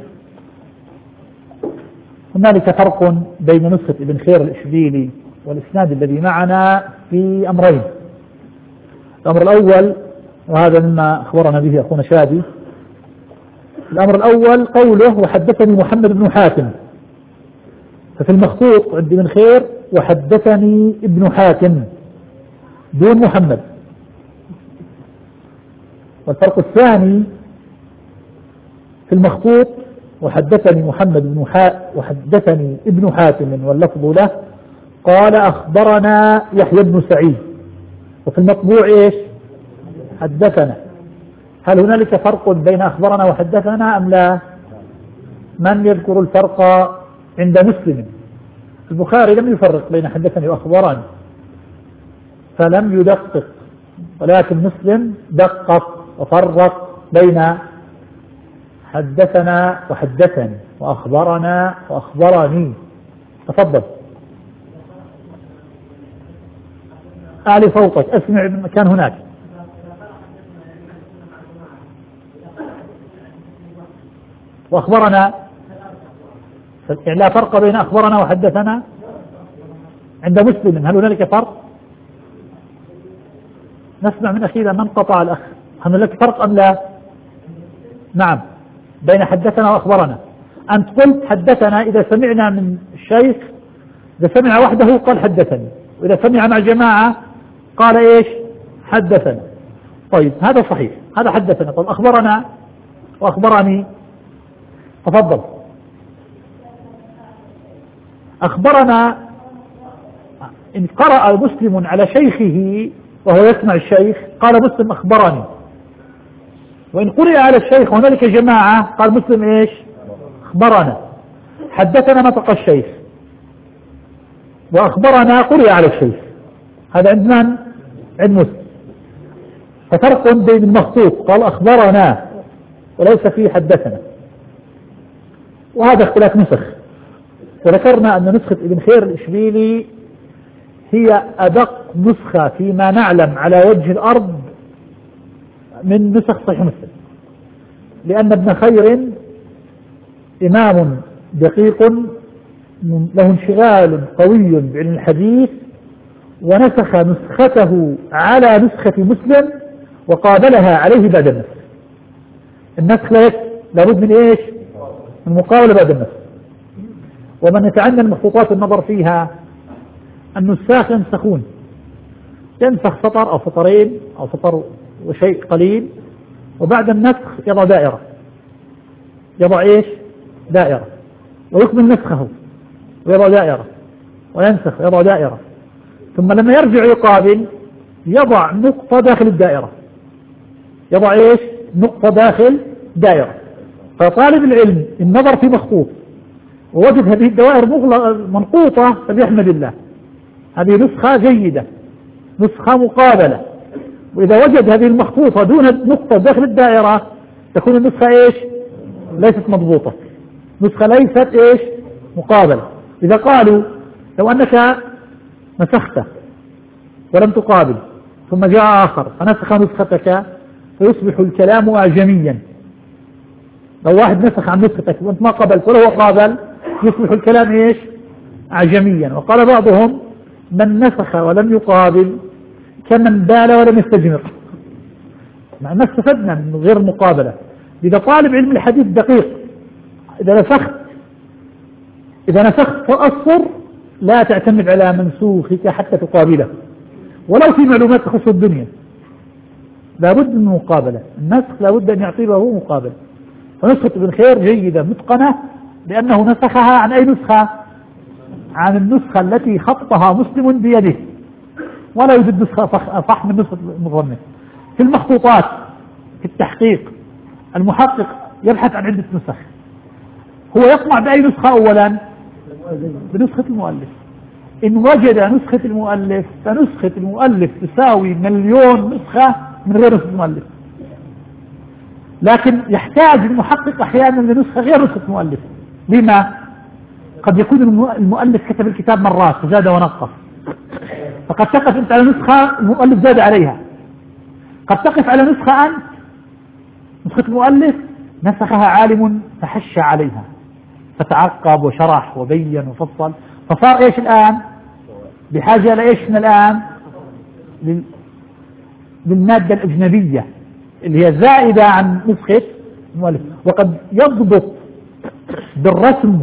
هنالك فرق بين نسخة ابن خير الإشبيلي والإسناد الذي معنا في أمرين. الأمر الأول، وهذا مما أخبرنا به أخونا شادي، الأمر الأول قوله: وحدثني محمد بن حاتم، ففي المخطوط عند ابن خير: وحدثني ابن حاتم دون محمد. والفرق الثاني في المخطوط: وحدثني محمد بن حاتم وحدثني ابن حاتم واللفظ له قال أخبرنا يحيى بن سعيد. وفي المطبوع إيش؟ حدثنا. هل هنالك فرق بين أخبرنا وحدثنا أم لا؟ من يذكر الفرق عند مسلم؟ البخاري لم يفرق بين حدثني وأخبرني فلم يدقق، ولكن مسلم دقق وفرق بين حدثنا وحدثني وأخبرنا وأخبرني. تفضل. أعلي صوتك، أسمع المكان هناك. وأخبرنا لا فرق بين أخبرنا وحدثنا عند مسلم. هل هنالك فرق؟ نسمع من أخيرا من قطع الأخ. هل هنالك فرق أم لا؟ نعم، بين حدثنا وأخبرنا. أنت قلت حدثنا إذا سمعنا من الشيخ، إذا سمع وحده قال حدثني، وإذا سمع مع جماعة قال إيش؟ حدثنا. طيب هذا صحيح، هذا حدثنا. طيب أخبرنا وأخبرني. تفضل. أخبرنا إن قرأ مسلم على شيخه وهو يسمع الشيخ قال مسلم أخبرني، وإن قرأ على الشيخ هنالك جماعة قال مسلم إيش؟ أخبرنا. حدثنا نطق الشيخ، وأخبرنا قرأ على الشيخ. هذا عند من؟ عند مسلم. ففرق بين المخطوط قال أخبرنا وليس فيه حدثنا، وهذا اختلاف نسخ. وذكرنا أن نسخة ابن خير الإشبيلي هي أدق نسخة فيما نعلم على وجه الأرض من نسخ صحيح مسلم، لأن ابن خير إمام دقيق له انشغال قوي بعلم الحديث، ونسخ نسخته على نسخة مسلم وقابلها عليه بعد النسخ. النسخ لابد من إيش؟ من مقابلة بعد النسخ. ومن يتعنى المخطوطات النظر فيها النساخ ينسخون، ينسخ سطر أو سطرين أو سطر وشيء قليل، وبعد النسخ يضع دائرة، يضع إيش؟ دائرة، ويكمل نسخه ويضع دائرة، وينسخ ويضع دائرة، ثم لما يرجع يقابل يضع نقطة داخل الدائرة، يضع إيش؟ نقطة داخل دائرة. فطالب العلم النظر في مخطوط ووجد هذه الدوائر منقوطة فليحمد الله، هذه نسخة جيدة، نسخة مقابلة. وإذا وجد هذه المخطوطة دون نقطة داخل الدائرة تكون النسخة إيش؟ ليست مضبوطة، نسخة ليست إيش؟ مقابلة. إذا قالوا لو أنك نسخت ولم تقابل ثم جاء آخر فنسخ نسختك فيصبح الكلام أعجميا. لو واحد نسخ عن نسختك وانت ما قبلت ولا هو قابل يصبح الكلام إيش؟ أعجميا. وقال بعضهم من نسخ ولم يقابل كمن بال ولم يستجمر. مع ما استفدنا من غير المقابلة. إذا طالب علم الحديث دقيق، إذا نسخت إذا نسخت فأصر لا تعتمد على منسوخك حتى تقابله، ولو في معلومات تخص الدنيا لابد من مقابلة. النسخ لابد أن يعطيه مقابلة. فنسخة ابن خير جيدة متقنة لأنه نسخها عن أي نسخة؟ عن النسخة التي خطها مسلم بيده، ولا يوجد نسخة صح من نسخة المظنن. في المخطوطات في التحقيق المحقق يبحث عن عدة نسخ، هو يطمع بأي نسخة أولا؟ بنسخة المؤلف. إن وجد نسخة المؤلف فنسخة المؤلف تساوي مليون نسخة من غير نسخة المؤلف، لكن يحتاج المحقق أحيانا لنسخة غير نسخة المؤلف. لما؟ قد يكون المؤلف كتب الكتاب مرات فزاد ونقص، فقد تقف أنت على نسخة المؤلف زاد عليها، قد تقف على نسخة أنت نسخة المؤلف نسخها عالم فحش عليها فتعقب وشرح وبين وفصل، فصار إيش الآن؟ بحاجة لإيش الآن؟ للمادة الأجنبية اللي هي زائدة عن نسخة المؤلف. وقد يضبط بالرسم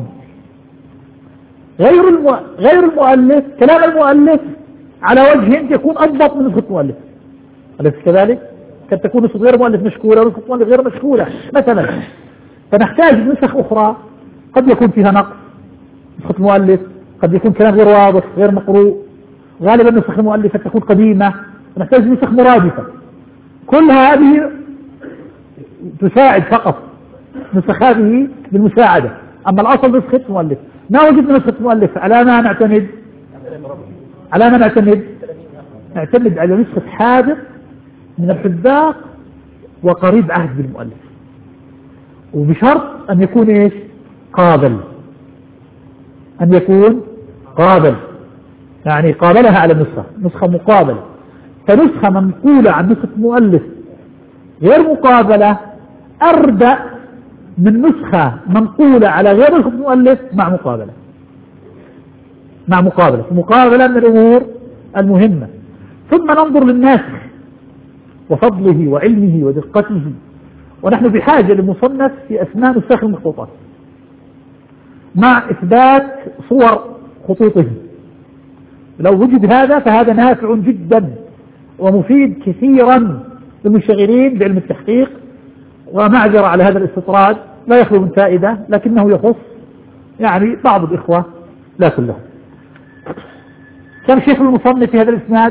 غير المو... غير المؤلف كلام المؤلف على وجه يكون أضبط من نسخة المؤلف، أليس كذلك؟ قد تكون نسخة غير مؤلف مشكولة ونسخة مؤلف غير مشكولة مثلا، فنحتاج نسخ أخرى قد يكون فيها نقص نسخة المؤلف، قد يكون كلام غير واضح غير مقروء، غالبا نسخ المؤلف تكون قديمة، نحتاج نسخ مرادفة. كل هذه تساعد فقط، نسخ هذه بالمساعدة، أما الأصل نسخة مؤلف. ما وجدنا نسخة مؤلف على ما نعتمد؟ على ما نعتمد؟ نعتمد على نسخة حادث من الحذاق وقريب عهد بالمؤلف، وبشرط أن يكون إيش؟ قابل، أن يكون قابل، يعني قابلها على نسخة نسخة مقابلة. فنسخة منقولة عن نسخة مؤلف غير مقابلة أردأ من نسخة منقولة على غير نسخة مؤلف مع مقابلة مع مقابلة مقابلة من الأمور المهمة. ثم ننظر للناسخ وفضله وعلمه ودقته، ونحن بحاجة لمصنف في أسماء نساخ المخطوطات مع إثبات صور خطوطه. لو وجد هذا فهذا نافع جدا ومفيد كثيرا للمشتغلين بعلم التحقيق، ومعذرة على هذا الاستطراد لا يخلو من فائدة، لكنه يخص يعني بعض الإخوة لا كلهم. كم شيخ المصنف في هذا الإسناد؟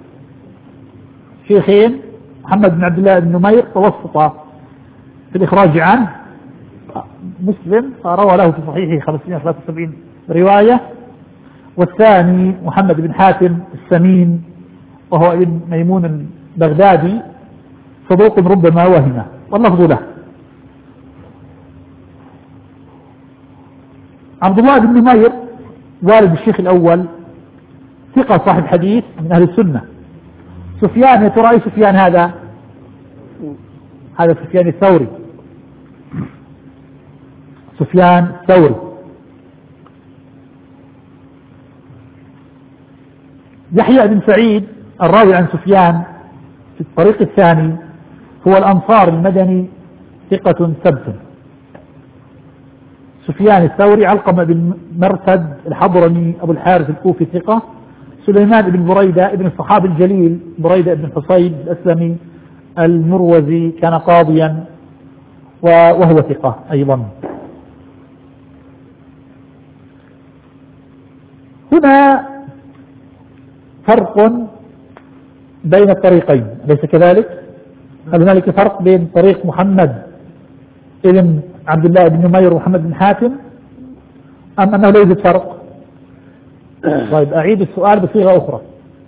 شيخين، محمد بن عبد الله بن نمير توسط في الإخراج عنه، مسلم روى له في صحيحه خمسمائة وثلاثة وسبعين رواية، والثاني محمد بن حاتم السمين وهو ابن ميمون البغدادي صدوق ربما وهم، واللفظ له. عبد الله بن نمير والد الشيخ الأول ثقة صاحب حديث من أهل السنة. سفيان، يا ترى أي سفيان هذا؟ هذا سفيان الثوري، سفيان الثوري. يحيى بن سعيد الراوي عن سفيان في الطريق الثاني هو الأنصار المدني ثقة ثبت. سفيان الثوري علقمة بن مرثد الحضرمي أبو الحارث الكوفي ثقة. سليمان بن بريدة ابن الصحابي الجليل بريدة بن حصين الأسلمي المروزي كان قاضيا وهو ثقة أيضا. هنا فرق بين الطريقين أليس كذلك؟ هل هنالك فرق بين طريق محمد ابن عبد الله بن نمير ومحمد بن حاتم أم أنه لا يوجد فرق؟ طيب أعيد السؤال بصيغة أخرى،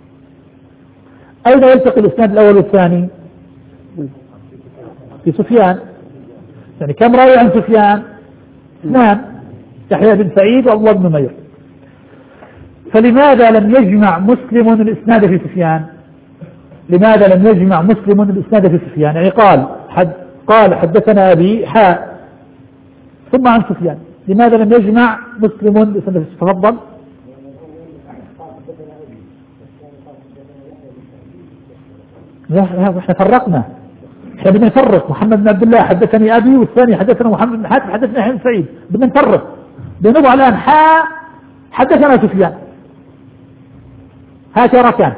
أين يلتقي الإسناد الأول والثاني؟ في سفيان. يعني كم راوي عن سفيان؟ اثنان، يحيى بن سعيد وعبد الله بن نمير. فلماذا لم يجمع مسلم الإسناد في سفيان؟ لماذا لم يجمع مسلم الإسناد في سفيان؟ يعني قال حد قال حدثنا أبي حاء ثم عن سفيان، لماذا لم يجمع مسلم الإسناد؟ تفضل. احنا فرقنا، احنا بدنا نفرق. محمد بن عبد الله حدثني أبي، والثاني حدثنا محمد بن حاتم حدثنا يحيى بن سعيد، بدنا نفرق. بنضع الآن حاء حدثنا سفيان، هكذا كان.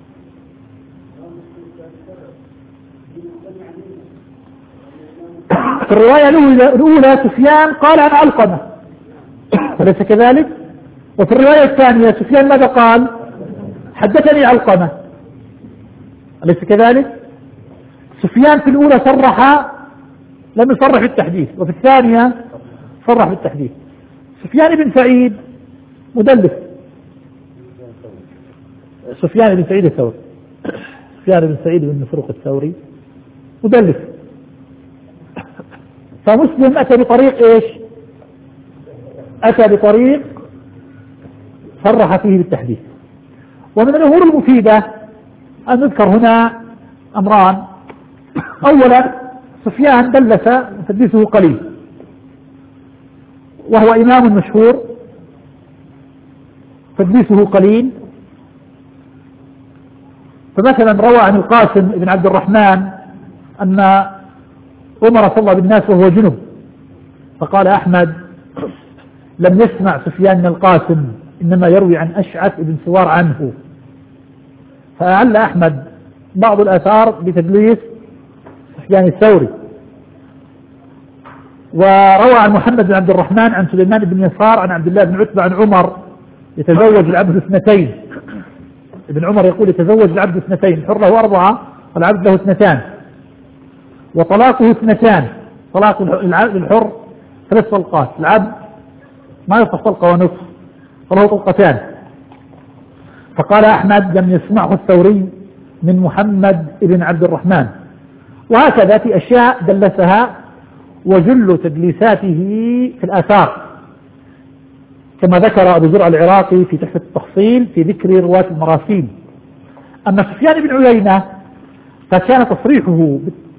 في الرواية الأولى سفيان قال عن علقمة أليس كذلك؟ وفي الرواية الثانية سفيان ماذا قال؟ حدثني علقمة أليس كذلك؟ سفيان في الأولى صرح، لم يصرح بالتحديث، وفي الثانية صرح بالتحديث. سفيان بن سعيد مدلس سفيان بن سعيد الثوري. سفيان بن سعيد بن مسروق الثوري مدلس، فمسلم أتى بطريق إيش؟ أتى بطريق صرح فيه بالتحديث. ومن الأمور المفيدة أن نذكر هنا أمران. أولا سفيان دلس تدليسه قليل، وهو إمام مشهور تدليسه قليل. فمثلا روى عن القاسم بن عبد الرحمن أن عمر صلى بالناس وهو جنب، فقال أحمد لم يسمع سفيان من القاسم، إنما يروي عن أشعث بن سوار عنه. فأعل أحمد بعض الآثار بتدليس سفيان الثوري. وروى عن محمد بن عبد الرحمن عن سليمان بن يسار عن عبد الله بن عتبة عن عمر يتزوج العبد اثنتين. ابن عمر يقول يتزوج العبد اثنتين، الحر له أربعة والعبد له اثنتان، وطلاقه اثنتان. طلاق الحر ثلاث طلقات، العبد ما يصح طلقة ونصف، فله طلقتان. فقال أحمد لم يسمعه الثوري من محمد بن عبد الرحمن. وهكذا في أشياء دلسها، وجل تدليساته في الآثار كما ذكر أبو زرع العراقي في تحفة التحصيل في ذكر رواة المراسيل. أما سفيان بن عيينة فكان تصريحه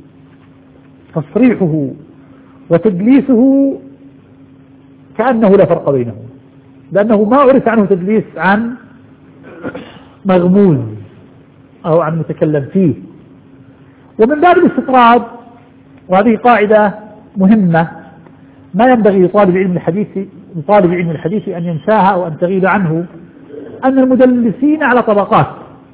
تصريحه وتدليسه كأنه لا فرق بينهم، لأنه ما عرف عنه تدليس عن مغموز أو عن متكلم فيه. ومن باب الاستطراد، وهذه قاعدة مهمة ما ينبغي لطالب علم الحديث لطالب علم الحديث أن ينساها أو أن تغيب عنه، أن المدلسين على طبقات،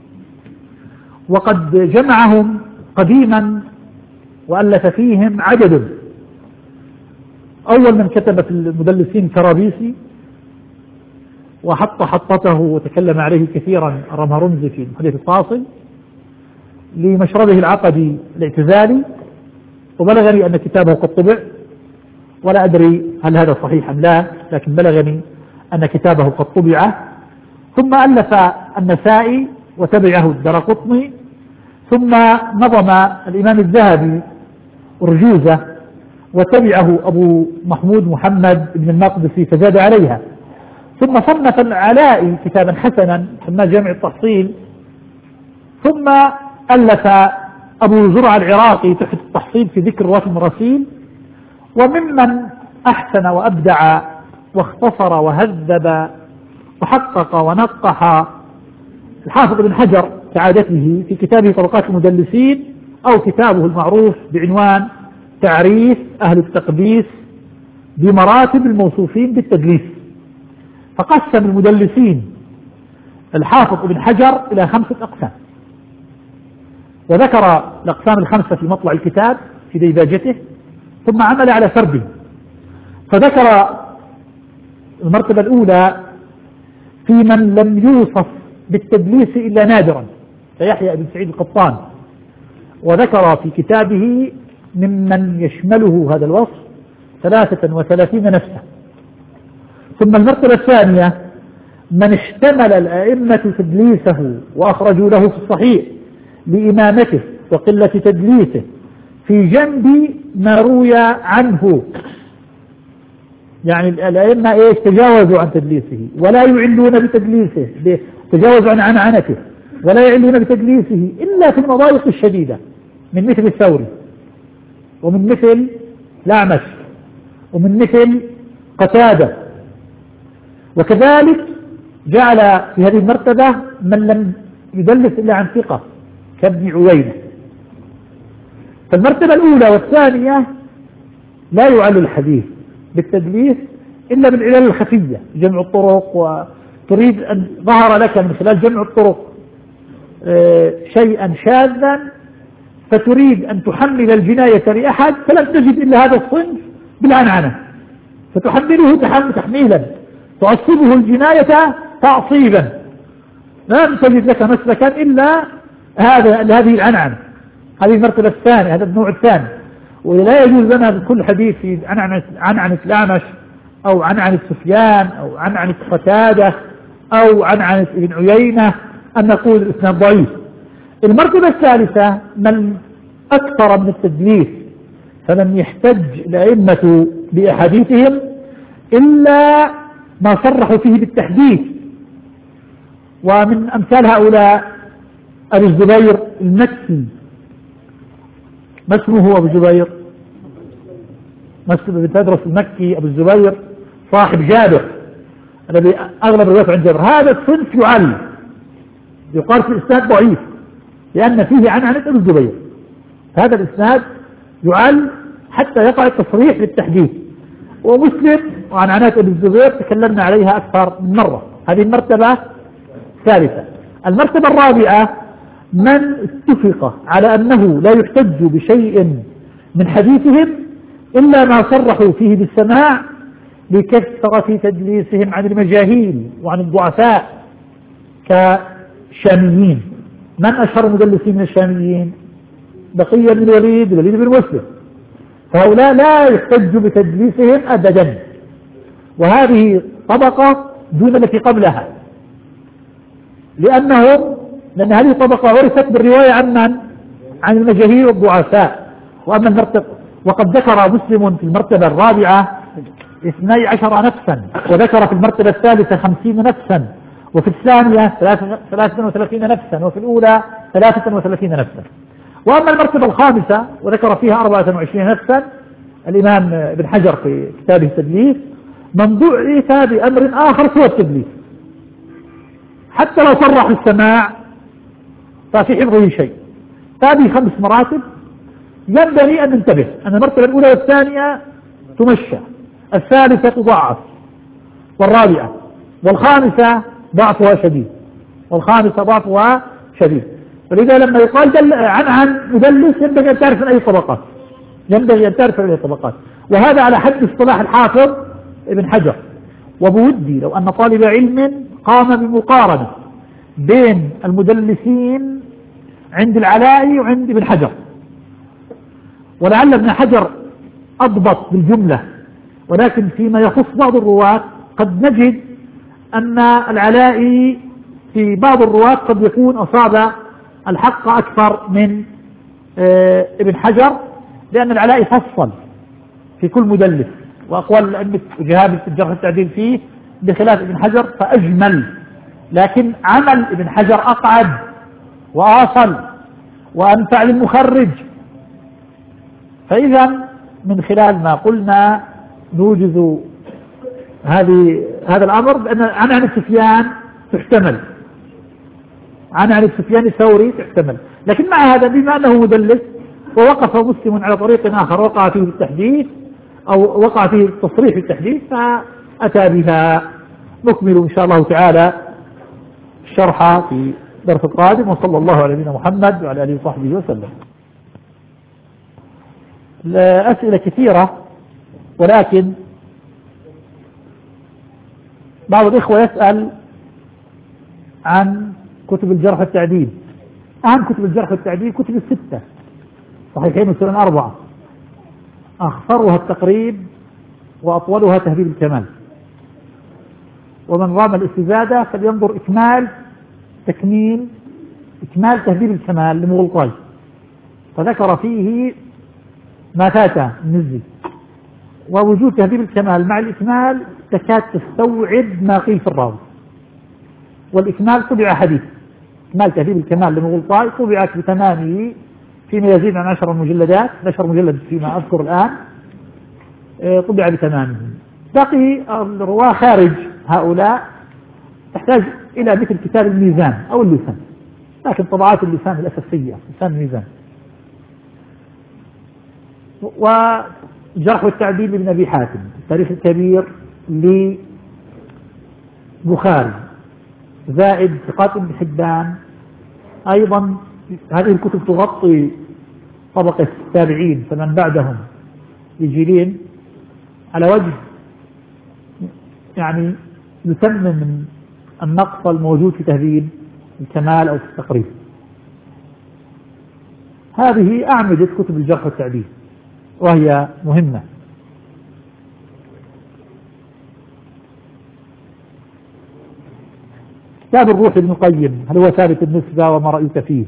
وقد جمعهم قديما وألف فيهم عدد. أول من كتب في المدلسين كرابيسي، وحط حطته وتكلم عليه كثيرا الرمهرمزي في الحديث الفاصل لمشربه العقدي الاعتزالي، وبلغني أن كتابه قد طبع، ولا أدري هل هذا صحيح أم لا، لكن بلغني أن كتابه قد طبع. ثم ألف النسائي وتبعه الدرقطني، ثم نظم الإمام الذهبي أرجوزة وتبعه أبو محمود محمد بن المقدسي فزاد عليها، ثم صنف العلائي كتابا حسنا سماه جامع التحصيل، ثم ألف أبو زرع العراقي تحت التحصيل في ذكر رواة المراسيل. وممن أحسن وأبدع واختصر وهذب وحقق ونقح الحافظ بن حجر كعادته في كتابه طبقات المدلسين، أو كتابه المعروف بعنوان تعريف أهل التقديس بمراتب الموصوفين بالتدليس. فقسم المدلسين الحافظ بن حجر إلى خمسة أقسام، وذكر الأقسام الخمسة في مطلع الكتاب في ديباجته، ثم عمل على فرده. فذكر المرتبة الأولى في من لم يوصف بالتدليس إلا نادرا كيحيى بن سعيد القطان، وذكر في كتابه ممن يشمله هذا الوصف ثلاثة وثلاثين نفسا. ثم المرتبة الثانية من اشتمل الأئمة تدليسه وأخرجوا له في الصحيح لإمامته وقلة تدليسه في جنب ما روي عنه، يعني الأئمة إيش تجاوزوا عن تدليسه ولا يعلون بتدليسه، تجاوزوا عن عنعنته ولا يعلون بتدليسه إلا في المضايق الشديدة، من مثل الثوري ومن مثل الأعمش ومن مثل قتادة. وكذلك جعل في هذه المرتبة من لم يدلس إلا عن ثقة كابن عوينة. فالمرتبة الأولى والثانية لا يعل الحديث بالتدليس إلا بالعلل الخفية، جمع الطرق، وتريد أن ظهر لك من خلال جمع الطرق شيئا شاذا فتريد أن تحمل الجناية لأحد، فلم تجد إلا هذا الصنف بالعنعنة، فتحمله تحميلا تعصبه الجناية تعصيبا، لم تجد لك مسلكا إلا هذا هذه العنعنة. هذه المرتبة الثانية، هذا النوع الثاني. ولا يجوز لنا بكل حديث في عنعنة الأعمش أو عنعنة سفيان أو عنعنة قتادة أو عنعنة ابن عيينة أن نقول الإسناد ضعيف. المرتبة الثالثة من أكثر من التدليس فلم يحتج الأئمة بأحاديثهم إلا ما صرحوا فيه بالتحديث، ومن أمثال هؤلاء أبي الزبير المكي. ما اسمه أبو الزبير؟ مسلم بن تدرس المكي أبو الزبير صاحب جابر الذي أغلب الروايات عن جابر. هذا الصنف يعل، يقال في الإسناد ضعيف لأن فيه عنعنة أبو الزبير. هذا الإسناد يعل حتى يقع التصريح بالتحديث. ومسلم وعنعنات أبو الزبير تكلمنا عليها أكثر من مرة. هذه المرتبة الثالثة. المرتبة الرابعة من اتفق على أنه لا يحتج بشيء من حديثهم إلا ما صرحوا فيه بالسماع لكثرة تدليسهم عن المجاهيل وعن الضعفاء كالشاميين. من أشهر مدلسين من الشاميين؟ بقية بن الوليد الوليد بن مسلم. فهؤلاء لا يحتج بتدليسهم أبدا، وهذه طبقة دون التي قبلها، لأنهم لأن هذه طبقة عرفت بالرواية عن من؟ عن المجاهيل والضعفاء. وأما المرتبة، وقد ذكر مسلم في المرتبة الرابعة اثني عشر نفسا، وذكر في المرتبة الثالثة خمسين نفسا، وفي الثانية ثلاثة وثلاثين نفسا، وفي الأولى ثلاثة وثلاثين نفسا. وأما المرتبة الخامسة وذكر فيها أربعة وعشرين نفسا الإمام ابن حجر في كتابه التدليس من ضعف بأمر آخر سوى التدليس، حتى لو صرح السماع ففي حفظه شيء. هذه خمس مراتب ينبغي أن ننتبه أن المرتبة الأولى والثانية تمشى، الثالثة تضعف، والرابعة والخامسة ضعفها شديد، والخامسة ضعفها شديد. ولذا لما يقال دل عن عن مدلس ينبغي أن تعرف من أي طبقات، ينبغي أن تعرف من أي طبقات. وهذا على حد اصطلاح الحافظ ابن حجر. وبودي لو أن طالب علم قام بمقارنة بين المدلسين عند العلاء وعند ابن حجر، ولعل ابن حجر أضبط بالجملة، ولكن فيما يخص بعض الرواة قد نجد أن العلاء في بعض الرواة قد يكون أصاب الحق أكثر من اه ابن حجر، لأن العلاء فصل في كل مدلس، وأقوال أئمة جهاد في الجرح التعديل فيه بخلاف ابن حجر فأجمل، لكن عمل ابن حجر أقعد وأصل وأنفع للمخرج. فإذا من خلال ما قلنا نوجز هذه هذا الأمر بأن عن عن السفيان تحتمل، عن عن السفيان الثوري تحتمل، لكن مع هذا بما أنه مدلس ووقف مسلم على طريق آخر وقع فيه التحديث أو وقع فيه التصريح بالتحديث فأتى بها. نكمل إن شاء الله تعالى الشرح في درس القادم، وصلى الله على نبينا محمد وعلى آله وصحبه وسلم. الأسئلة كثيرة، ولكن بعض الإخوة يسأل عن كتب الجرح والتعديل. أهم كتب الجرح والتعديل كتب الستة، صحيحين وسنن أربعة، أخصرها التقريب وأطولها تهذيب الكمال. ومن رام الاستزادة فلينظر إكمال تكميل إكمال تهذيب الكمال لمغلطاي، فذكر فيه ما فات النزي. ووجود تهذيب الكمال مع الإكمال تكاد تستوعب ما قيل في الراوي. والإكمال طبع حديث، إكمال تهذيب الكمال لمغلطاي طبعت بتمامه فيما يزيد عن عشر مجلدات، عشر مجلد فيما أذكر الآن، طبع بتمامه. بقي الرواة خارج هؤلاء تحتاج إلى مثل كتاب الميزان أو اللسان، لكن طبعات اللسان الأساسية لسان الميزان. وجرح والتعديل لابن أبي حاتم، التاريخ الكبير لبخاري، زائد ثقات ابن حبان. أيضا هذه الكتب تغطي طبقة التابعين فمن بعدهم لجيلين على وجه يعني يتمم النقص الموجود في تهذيب الكمال أو في التقريب. هذه أعمدة كتب الجرح والتعديل وهي مهمة. كتاب الروح ابن القيم هل هو ثابت النسبة وما رأيك فيه؟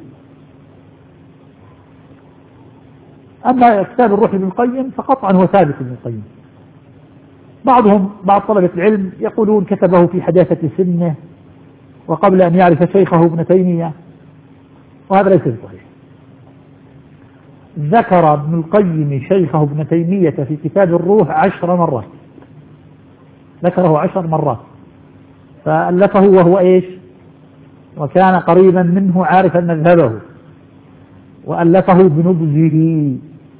أما كتاب الروح ابن القيم فقطعا هو ثابت ابن القيم. بعضهم بعض طلبة العلم يقولون كتبه في حداثة سنه وقبل أن يعرف شيخه ابن تيمية، وهذا ليس صحيح. ذكر ابن القيم شيخه ابن تيمية في كتاب الروح عشر مرات، ذكره عشر مرات، فألفه وهو إيش؟ وكان قريبا منه عارفا مذهبه، وألفه بنبذه،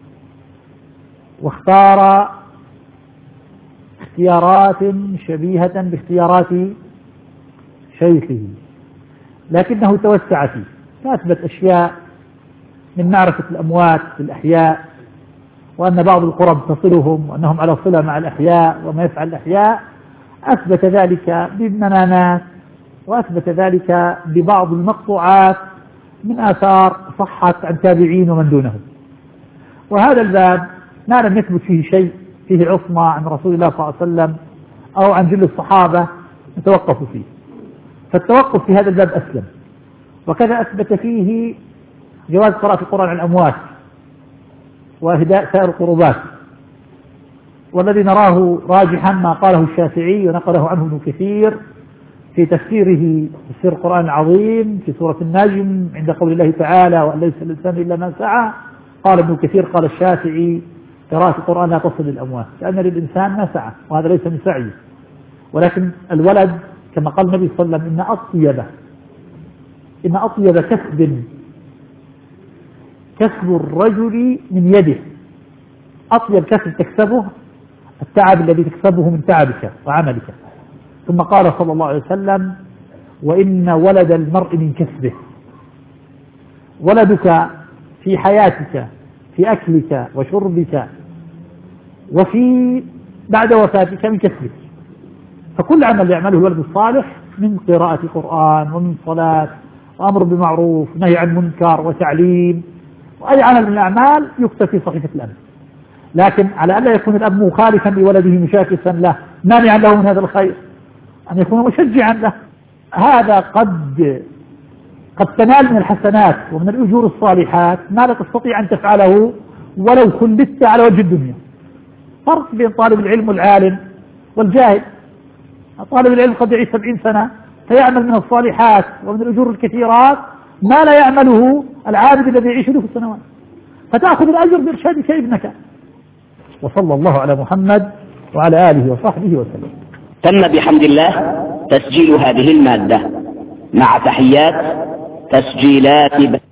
واختار اختيارات شبيهة باختيارات شيخه، لكنه توسع فيه، فأثبت أشياء من معرفة الأموات في الأحياء، وأن بعض القرب تصلهم وأنهم على صلة مع الأحياء وما يفعل الأحياء، أثبت ذلك بالمنامات، وأثبت ذلك ببعض المقطوعات من آثار صحت عن تابعين ومن دونهم. وهذا الباب ما لم يثبت فيه شيء فيه عصمة عن رسول الله صلى الله عليه وسلم أو عن جل الصحابة نتوقف فيه، فالتوقف في هذا الباب أسلم. وكذا أثبت فيه جواز قراءة القرآن على الأموات وإهداء سائر القربات، والذي نراه راجحا ما قاله الشافعي ونقله عنه ابن كثير في تفسيره تفسير القرآن العظيم في سورة النجم عند قول الله تعالى وأن ليس للإنسان إلا ما سعى. قال ابن كثير قال الشافعي قراءة القرآن لا تصل للأموات، لأن للإنسان ما سعى وهذا ليس من سعيه، ولكن الولد كما قال النبي صلى الله عليه وسلم إن أطيب إن أطيب كسب كسب الرجل من يده، أطيب كسب تكسبه التعب الذي تكسبه من تعبك وعملك. ثم قال صلى الله عليه وسلم وإن ولد المرء من كسبه، ولدك في حياتك في أكلك وشربك وفي بعد وفاتك من كسبك، فكل عمل يعمله الولد الصالح من قراءة قرآن ومن صلاة وأمر بمعروف نهي عن منكر وتعليم، وأي عمل من الأعمال يكتب في صحيفة الأب، لكن على ألا يكون الأب مخالفا لولده مشاكسا له مانعا له من هذا الخير، أن يكون مشجعا له. هذا قد قد تنال من الحسنات ومن الأجور الصالحات ما لا تستطيع أن تفعله ولو كلفت على وجه الدنيا. فرق بين طالب العلم والعالم والجاهل. طالب العلم قد يعيش سبعين سنة فيعمل من الصالحات ومن الأجور الكثيرات ما لا يعمله العابد الذي يعيش له في السنوات، فتأخذ الأجر بإرشادك ابنك. وصلى الله على محمد وعلى آله وصحبه وسلم. تم بحمد الله تسجيل هذه المادة مع تحيات تسجيلات